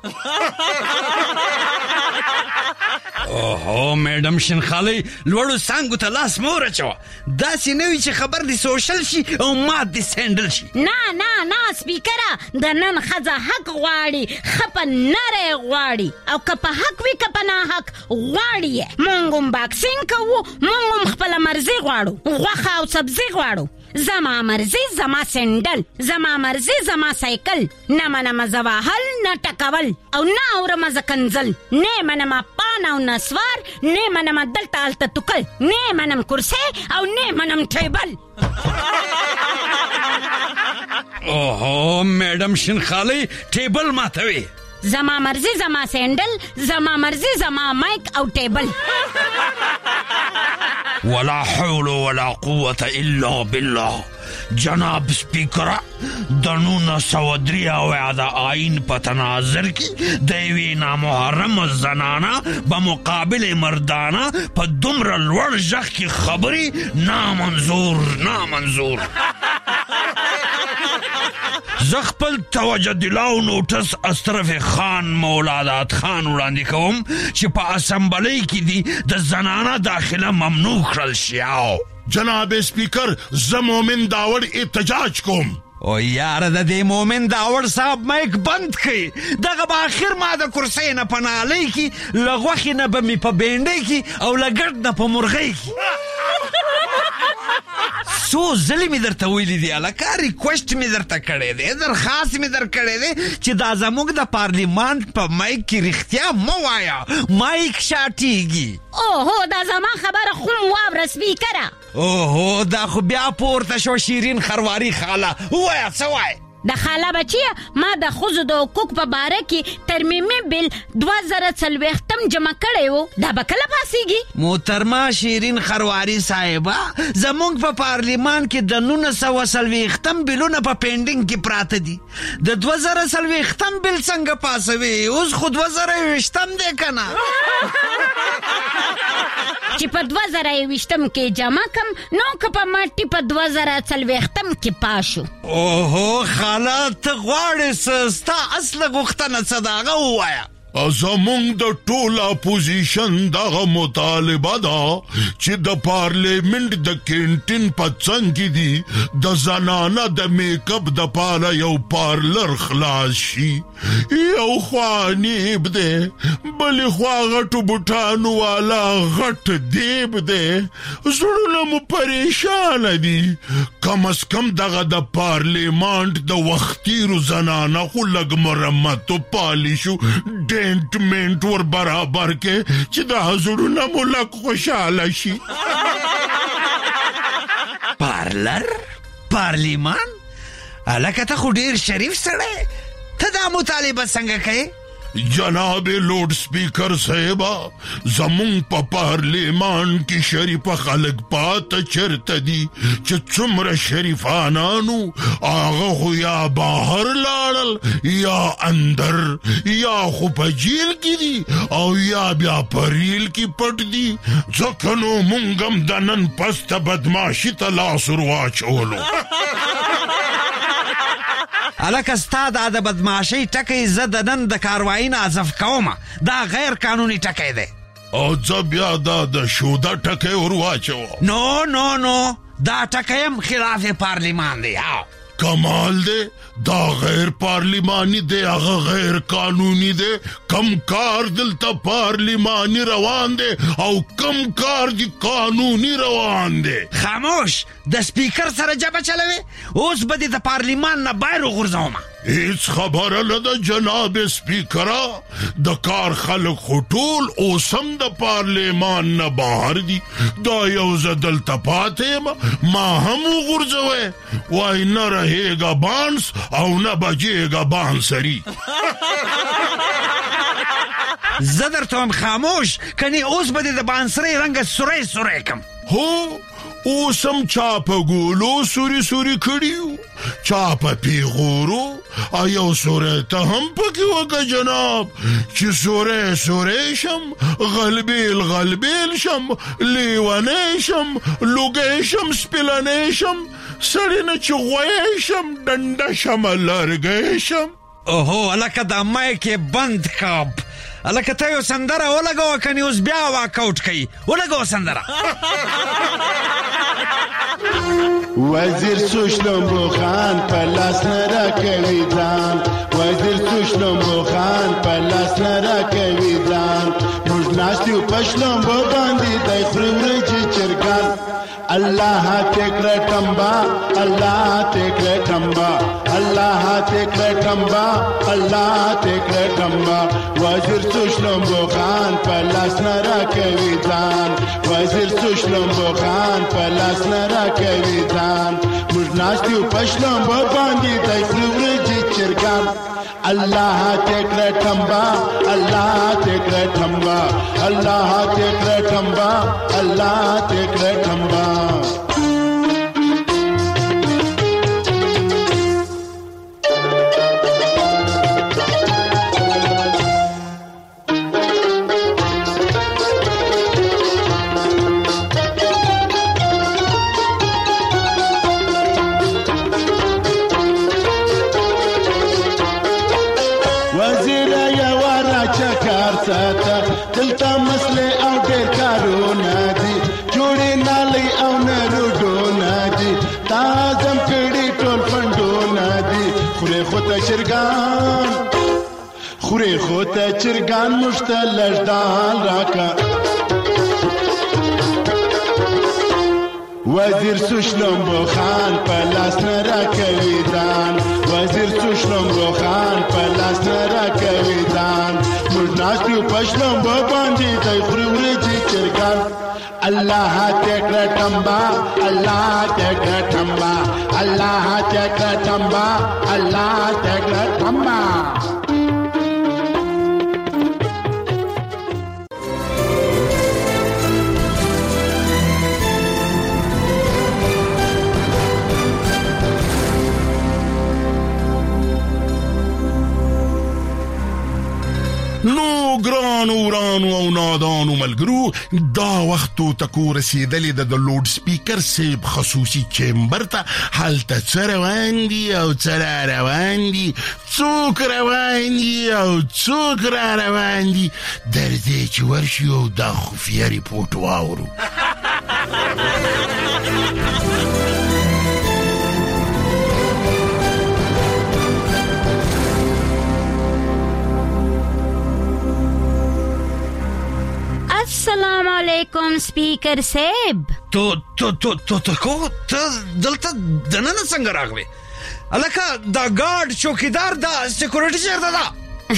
اوهو میډم شینخالۍ لوړو څانګو ته لاس مه ورچوه، داسې نه وي چې خبر دې سوشل شي او مات دې سینډل شي. نه نه نه سپیکره، د نن ښځه حق غواړي، ښه په نری غواړي، او که په حق وي که په ناحق غواړي یې. مونږ هم باکسینګ کوو، مونږ هم خپله مرضي غواړو، غوښه او سبزي غواړو. زما مرضي زما سینډل، زما مرضي زما سایکل، نه منمه زه وهل نه ټکول، او نه اورمه زه کنځل، نه منمه پان او نسوار، نه منمه دلته هلته توکل، نه منم کرسۍ او نه منم ټیبل. اوهو میډم شینخالۍ ټیبل ماتوي. زما مرضي زما سینډل، زما مرضي زما مایک او ټیبل. ولا حول ولا قوة الا بالله. جناب سپیکره د نولس سوه درې اویا د آئین په تناظر کې د یوې نامحرمه زنانه په مقابل مردانه په دومره لوړ غږ کې خبرې نامنظور نامنظور. زه خپل توجه دلاو نوټس اشرف خان مولادات خان وړاندې کوم چې په اسمبلۍ کې دي د زنانه داخله ممنوع کړل شي. جناب سپیکر زه مومن داوړ احتجاج کوم. او یار د دې مومن داور صاحب مایک بند کړي دغه به اخر ما د کرسۍ نه په نالۍ کې له غوښې نه به مې په بینډۍ کې او له ګډ نه په مرغۍ کې څو ځلې مې درته ویلي دي هلکه ریکویسټ مې درته کړی دی درخواست مې در کړی دی چې دا زموږ د پارلیمان په مایک کې رښتیا مه وایه مایک شاټېږي اوهو دا زما خبره خون واوره سپیکره اوهو دا خو بیا پورته شو شیرین خرواري خاله ووایه څه وایې د خاله بچیه ما د ښځو د حقوق په باره کې ترمیمي بل دوه زره څلوېښتم جمع کړی و دا به کله پاسېږي محترمه شیرین خرواري صاحبه زموږ په پارلیمان کې د نولس سوه څلوېښتم بلونه په پینډینګ کې پراته دي د دوه زره څلوېښتم بل څنګه پاسوي اوس خو دوه زره یوویشتم دی که نه چې په دوه زره یوویشتم کې جمع کم نو که په مټي په دوه زره څلوېښتم کې پاشو اوهو خاله ته غواړې څه ستا اصله غوښتنه څه ده هغه ووایه زمونږ د ټول اپوزیشن دغه مطالبه ده چې د پارلیمنت د کینټین په څنګ کې دي د زنانه د میک اپ د پاره یو پارلر خلاص شي یو خوا نیب دی بلې خوا غټو بوټانو والا غټ دیب دی زړونه مو پریشانه دي کم از کم دغه د پارلیمانت د وختیرو زنانه خو لږ مرمتو پالیشو ډینټ منټ ور برابر کې چې د زړونه مو لږ خوشحاله شي پارلر پارلیمان هلکه ته خو ډېر شریف سړی ته دا مطالبه څنګه کوې جناب لوډ سپیکر صاحبه زمون په پارلیمان کې شریف خلک پاته چرته دي چې څومره شریفانانو هغه خو یا بهر لاړل یا اندر یا خو په جیل کې دي او یا بیا په ریل کې پټ دي ځکه نو مونږ هم د نن پسته بدماشي ته لاس ور واچولو هلکه ستا دا د بدماشۍ ټکی زه د نن د کاروایي نه عزف کومه دا غیر قانوني ټکی دی او زه بیا دا د شوده ټکی ور واچوم نو نو نو دا ټکی هم خلاف پارلیمان دی کمال دی دا غیر پارلیمانی دی هغه غیر قانوني دی کم کار دلته پارلیمانی روان دی او کم کار دی قانوني روان دی خاموش د سپیکر سره جبه چلوي اوس به دې د پارلیمان نه بهر وغورځومه هیڅ خبره نه ده جناب سپیکره د کار خلک خو ټول اوس هم د پارلیمان نه بهر دي دا یو زه دلته پاتې یم ما هم وغورځوی وای نه رهېږه بانس او نه بجېږه بانسري زه درته وایم خاموش کنې اوس به دې د بانسرۍ رنګه سوری سوری کم هو اوس هم چا په ګولو سوري سوري کړي چا په پیغورو یو سوری ته هم پکې وکړه جناب چې سوری سوری شم غلبیل غلبیل شم لیونی شم لوګی شم سپیلنی شم سړی نه چې غوی شم ډنډه شم لرګی شم اوهو هلکه دا مایک یې بند کب هلکه ته یو سندره ولګوه کنې اوس بیا واکاوټ کوي ولګوه سندره وزیر سوشلمبو خان په لاس نه راکوي ځان وزیر سوشلمبو خان په لاس نه راکوي ځان موږ ناست یو په شلمبو باندې دی خوري ورجې چرګان الله تکړه ټمبا الله تکړه ټمبا الله تکړه ټمبا الله تکړه ټمبا وزیر سوشلمبو خان په لاس نه راکوي ځان وزیر سوشلمبو خان په لاس نه راکوي ځان موږ ناست یو په شلمبو باندې دی خوري ورجې چرګان الله تکړه ټمبا الله تکړه ټمبا الله تکړه ټمبا الله تکړه ټمبا دلته مسله او ډېر کارونه دي جوړې نالۍ او نه روډونه دي تازم کړي ټول فنډونه خوري خو ته چرګان خوري خو ته چرګان مشتلش دال راکا وزیر سوشلم بخان پلاس نرا کوي دان وزیر سوشلم بخان پلاس نرا کوي دان مجناستو پشلم باندې دای خوري ورځي چرګان الله تکړه ټمبا الله تکړه ټمبا الله تکړه ټمبا الله تکړه ټمبا نو ګرانو ورانو او نادانو ملګرو دا وختو تکو رسیدلې د لوډ سپیکر سیب خصوصي چیمبر ته حالته څه روان دي او څه روان دي څوک روان دي او څوک را روان دي درځئ چې ورشي او دا خفیه ریپورټ واورو السلام علیکم سپیکر صاحب تو تو تو تو تو کو ته دلته دننه څنګه راغلی الکه دا ګارد چوکیدار دا سکیورټي چیرته ده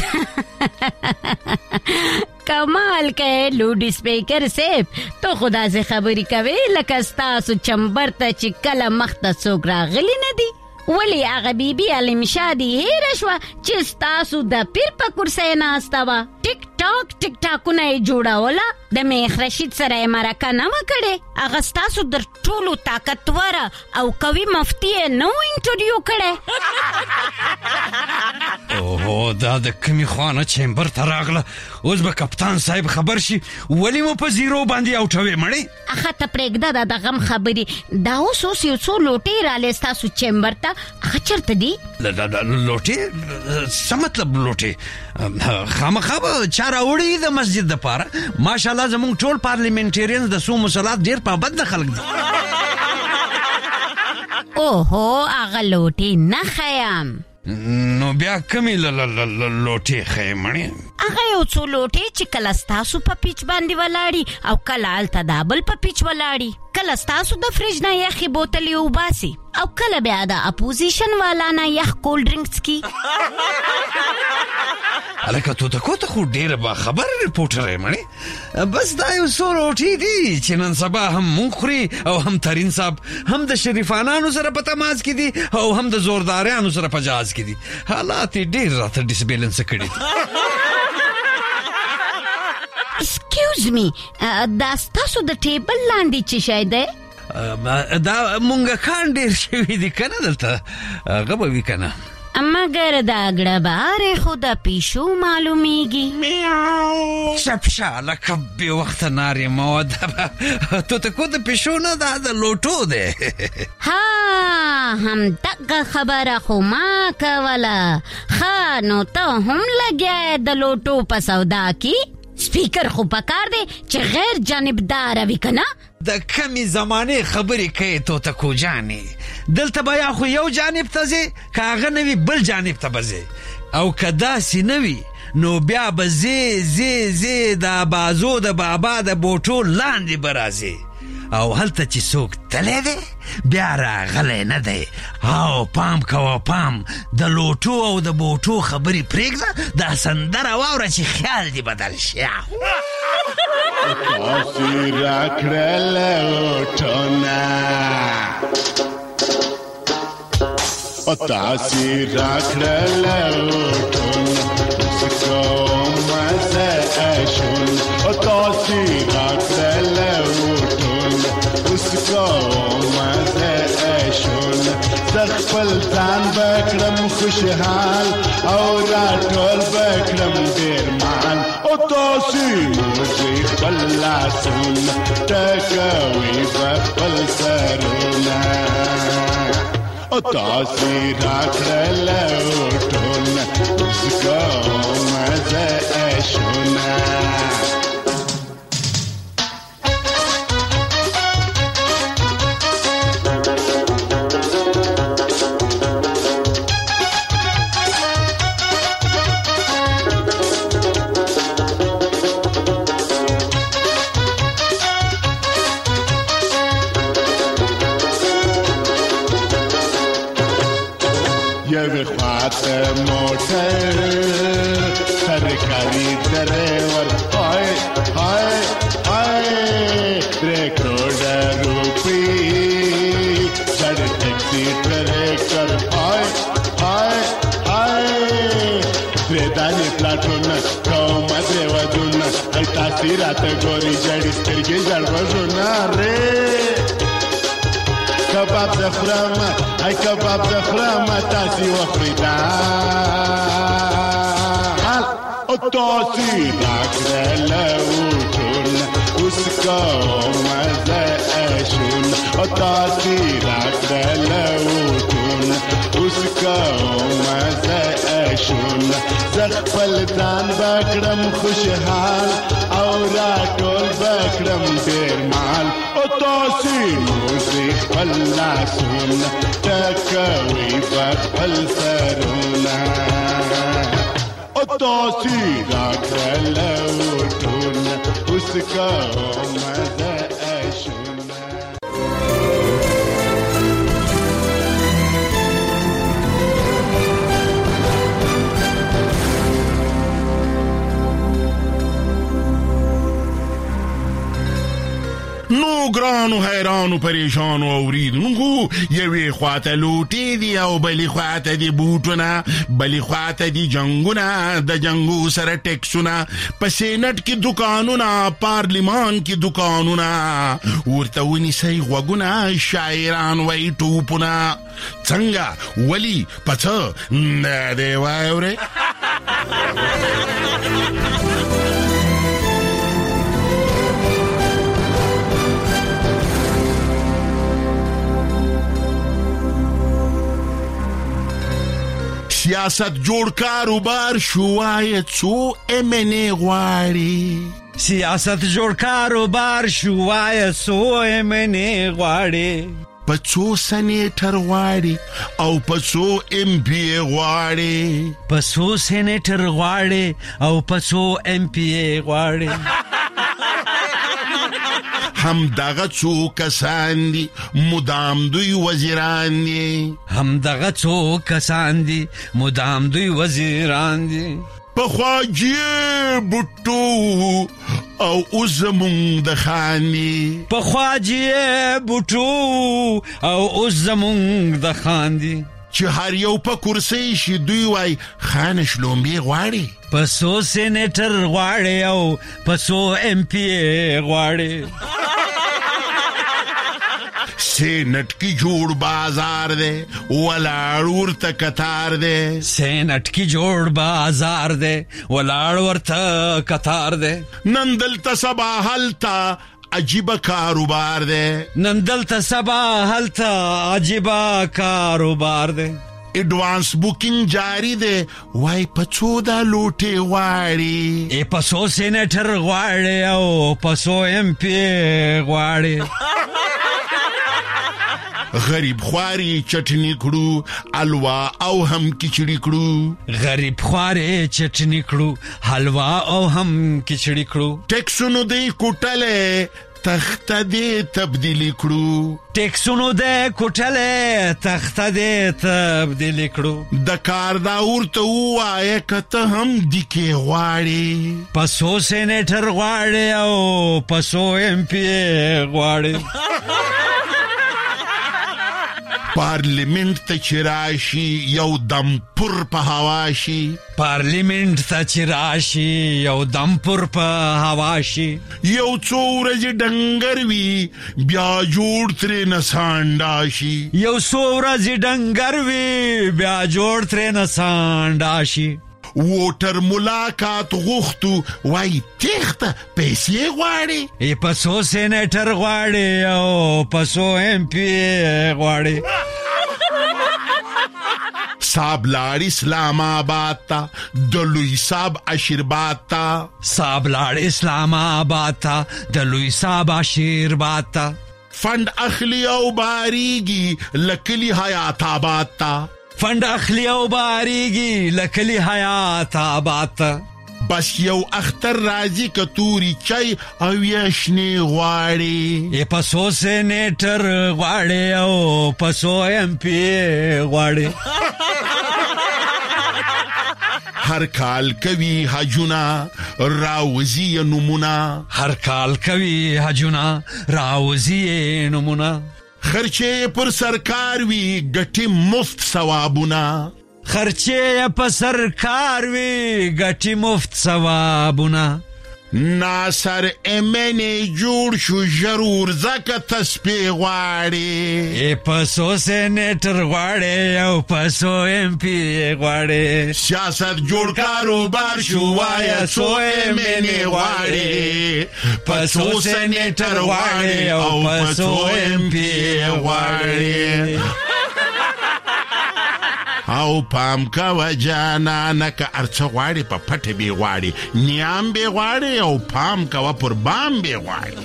کمال کې لوډ سپیکر صاحب تو خدا سے خبري کوي لکه ستاسو چمبر ته چې کله مخته څوک راغلی نه دی ولی هغه بیبي علم شادي هیر شو چې ستاسو د پیر په کرسي ناستا وا ټیک ټاک ټیک ټاکونه جوړاوله د میخ رشید سره مرکه نه وکړي هغه ستاسو در ټولو طاقتور او قوي مفتی نو انټرویو کړي اوه دا د کمی خوانه چیمبر ته راغله اوس به کپتان صاحب خبر شي ولی مو په زیرو باندې اوټوي مړی اخه ته پرېږده د غم خبري دا اوس اوس یو څو لوټې رالې ستاسو چیمبر ته هغه چرته دي لوټې څه مطلب لوټې خامخا به چا راوړي د مسجد دپاره ماشاءالله زموږ ټول پارلیمنټریانز د څو مسلات ډېر پابند خلک دي اوهو هغه لوټې نه ښیم نو بیا کمی لوټې ښې مړې هغه یو څو لوټې چې کله ستاسو په پیچ باندې ولاړي او کله هلته د بل په پیچ ولاړي کله ستاسو د فریج نه یخې بوتلې وباسي او کله بیا د اپوزیشن والا نه یخ کولډ ډرنکس کی الکه تو ته کوته خو ډیره با خبر ریپورټر یې مړې بس دا یو څو روټي دي چې نن سبا هم مونږ خوري او هم ترین صاحب هم د شریفانانو سره په تماس کې دي او هم د زورداریانو سره په جهاز کې دي حالات یې ډېر راته ډسبیلنس کړي دي ایکسکیوز می دا ستاسو د ټیبل لاندې چې شی دی دا مونږ کان ډېر شوي دي که نه دلته هغه به وي که نه مگر دا گڑبار خدا پیشو معلومیگی چپشا لکه بی وقت ناری مواد تو تکو دا پیشو نه دا دا لوٹو ده ها هم دقا خبر خو ما کولا خانو تا هم لگیا دا لوٹو پا سودا کی سپیکر خو پکار دی چې غیر جانبدار وي کنه د کمی زمانه خبرې کوي تو تکو جانی دلته بیا خو یو جانب ته ځي کاغه نوی بل جانب ته بځي او کدا سی نوی نو بیا بځي زی زی دا بازو د بابا د بوټو لاندې برازي او هلته چې څوک تللی دی بیا راغلی نه دی او پام کوه پام د لوټو او د بوټو خبرې پرېږده دا سندره واوره چې خیال دې بدل شي تاسې راکړله اوټونه تاسې راکړله اوټونه څه کومه زه اشون تاسې راکړله خپل ځان بکړم خوشحال او راټول بکړم ډېر مال او تاسې موزي خپل لاسونه ټکوي خپل سرونه او تاسې راکړله اوټونه اوس کومه زه اشونه یوې خواته موټر سرکاري ډریور هاي هاي هاي درې کروڑه روپۍ چړ ټیکسي ټریکټر هاي هاي هاي درې دانې پلاټونه کوم درې ودونه ای تاسې راته ګوري جړې سترګې جړ غوږونه رې کباب د خورم ای کباب د خورم تاسې وخورئ دال او تاسې راکړه له وټونه اوس کوم زه اشون او تاسې راکړه له وټونه اوس کوم زه اشون زه خپل ځان بکړم خوشحال او راټول بکړم ډېر مال او تاسې موزې خپل لاسونه ټکوئ په خپل سرونه او تاسې راکړه له وټونه اوس کوم زه اشونه نو ګرانو حیرانو پریشانو اوریدونکو یوې خواته لوټې دي او بلې خواته دي بوټونه بلې خواته دي جنګونه د جنګو سره ټیکسونه په سینټ کې دکانونه پارلیمان کې دکانونه ورته ونیسئ غوږونه شاعران وایي ټوپونه څنګه ولي په څه نه دی واورئ سیاست جوړ کاروبار شوای څو ام ان ای غواړي سیاست جوړ کاروبار شوای څو ام ان ای غواړي په څو سېنیټر غواړي او په څو ام پی ای غواړي په څو سېنیټر غواړي او په څو ام پی ای غواړي هم دغه څو کسان دي مدام دوی وزیران دي هم دغه څو کسان دي مدام دوی وزیران دي پخوا جې بوټو او اوس زمونږ د خاني پخوا جې بوټو او اوس زمونږ د خان دي چې هر یو په کرسۍ شي دوی وای خان شلومبې غواړي په څو سېنیټر غواړي او په څو ام پی ای غواړي سینټ کی جوړ بازار دے ولاړ ورته کتار دے سینټ کی جوړ بازار دے ولاړ ورته کتار دے نن دلته سبا حالتا عجیب کاروبار دے نن دلته سبا حالتا عجیب کاروبار دے ایڈوانس بوکنگ جاری دے وای پڅو دا لوټي غواړي ای پڅو سینټر غواړي او پڅو ام پی غواړي غریب خواري چټنی کړو الوا او هم کچړی کړو غریب خواري چټنی کړو حلوا او هم کچړی کړو ټیکسونو دی کوټله تخته دې تبدیلی کړو ټیکسونو دې کوټله تخته دې تبدیلی کړو د کار دا ورته وایه کته هم دکې غواړي پسو سېنیټر غواړي او پسو ام پی غواړي پارلیمنت ته چراشي یو دم پر په هوا شي پارلیمنت ته چراشي یو دم پر په هوا شي یو څو ورځې ډنګر وي بیا جوړ ترې نه سانډا شي یو څو ورځې ډنګر وي بیا جوړ ترې نه سانډا شي ووټر ملاقات غوښتو وای تېخته پیسې غواړي ای پسو سېنیټر غواړي او پسو ام پی غواړي صاحب لاړ اسلام آباد تا د لوی صاحب آشیرباد تا صاحب لاړ اسلام آباد تا د لوی صاحب آشیرباد تا فند اخلی او باریږي لکلی حیات آباد تا فند اخلی او باریږي لکلی حیات آباد تا بس یو اختر راځي کتوري چای او یشنی غواړي ای پسو سېنیټر غواړي او پسو ام پی غواړي هر کال کوي حجونه راوزی نمونه هر کال کوي حجونه راوزی نمونه خرچه پر سرکار وی ګټي مفت ثوابونه خرچه په سرکار وی ګټي مفت ثوابونه ناصر امنی جوړ شو ضرور زکه تسبیح غواړي ای پسو سینیټر غواړي او پسو ایم پی غواړي سیاست جوړ کاروبار شو وایا سو امنی غواړي پسو سینیټر غواړي او پسو ایم پی غواړي او پام کا وجانا نک ارڅ غواړي په پټه بي غواړي نیام بي غواړي او پام کا و پر بام بي غواړي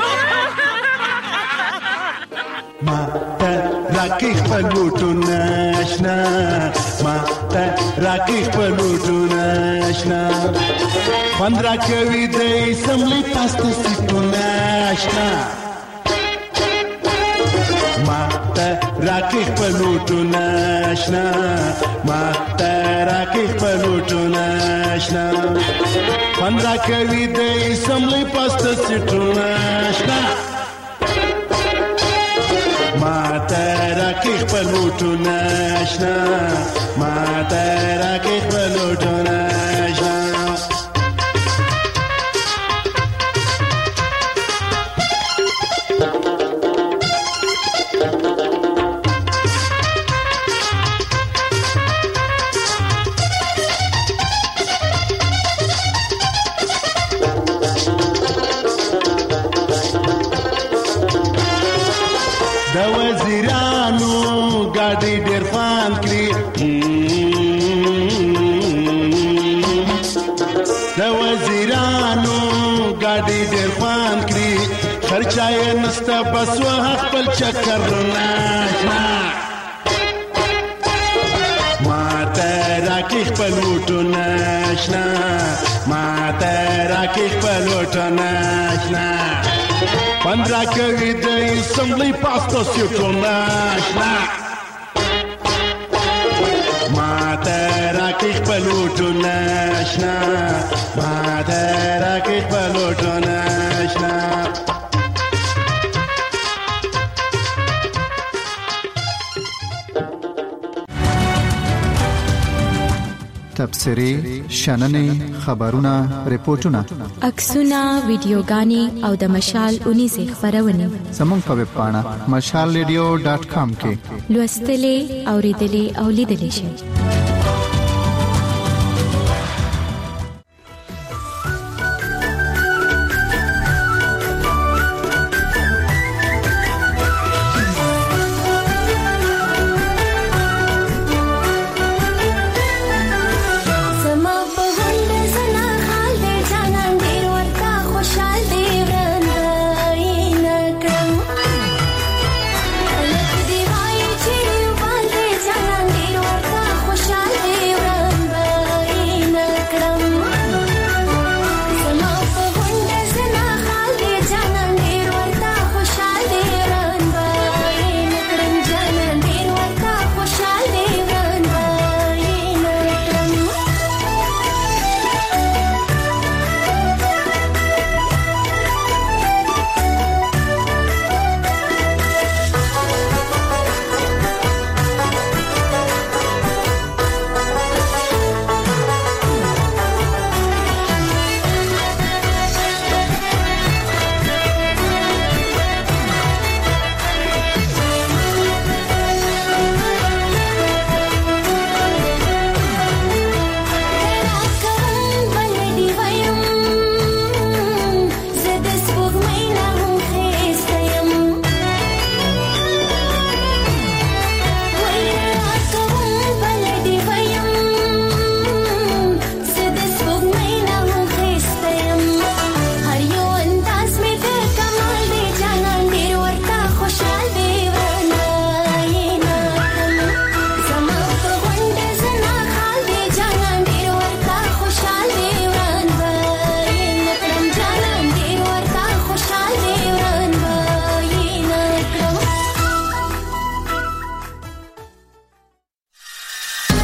ما ته راکې خپلوټو ناشنا ما ته راکې خپلوټو ناشنا پندرا کوي دې سملي پاسته سټو ناشنا ما ته راکې خپلوټو ناشنا ما ته راکې خپلوټو ناشنا پندرا کوي دې سملي پاسته سټو ناشنا ما ته راکې خپلوټو ناشنا ما ته راکې خپلوټو ناشنا गाड़ी डेर फान करी द वजीरानो गाड़ी डेर फान करी खर्चाए नस्ता बस वहाँ पल चक्कर नाशना माता राखी पलूटो नाशना माता राखी पलूटो नाशना पंद्रह कवी दे संभली पास्तो सिटो नाशना माता राखी पलूटो नाशना माता राखी पलूटो नाशना تبصری شننې خبرونه ریپورتونه عکسونه ویډیوګانې او د مشال اونیزه خبرونه زموږ په ویب پاڼه مشال ریډیو ډاٹ کام کې لوستلې اوریدلې او لیدلې شئ.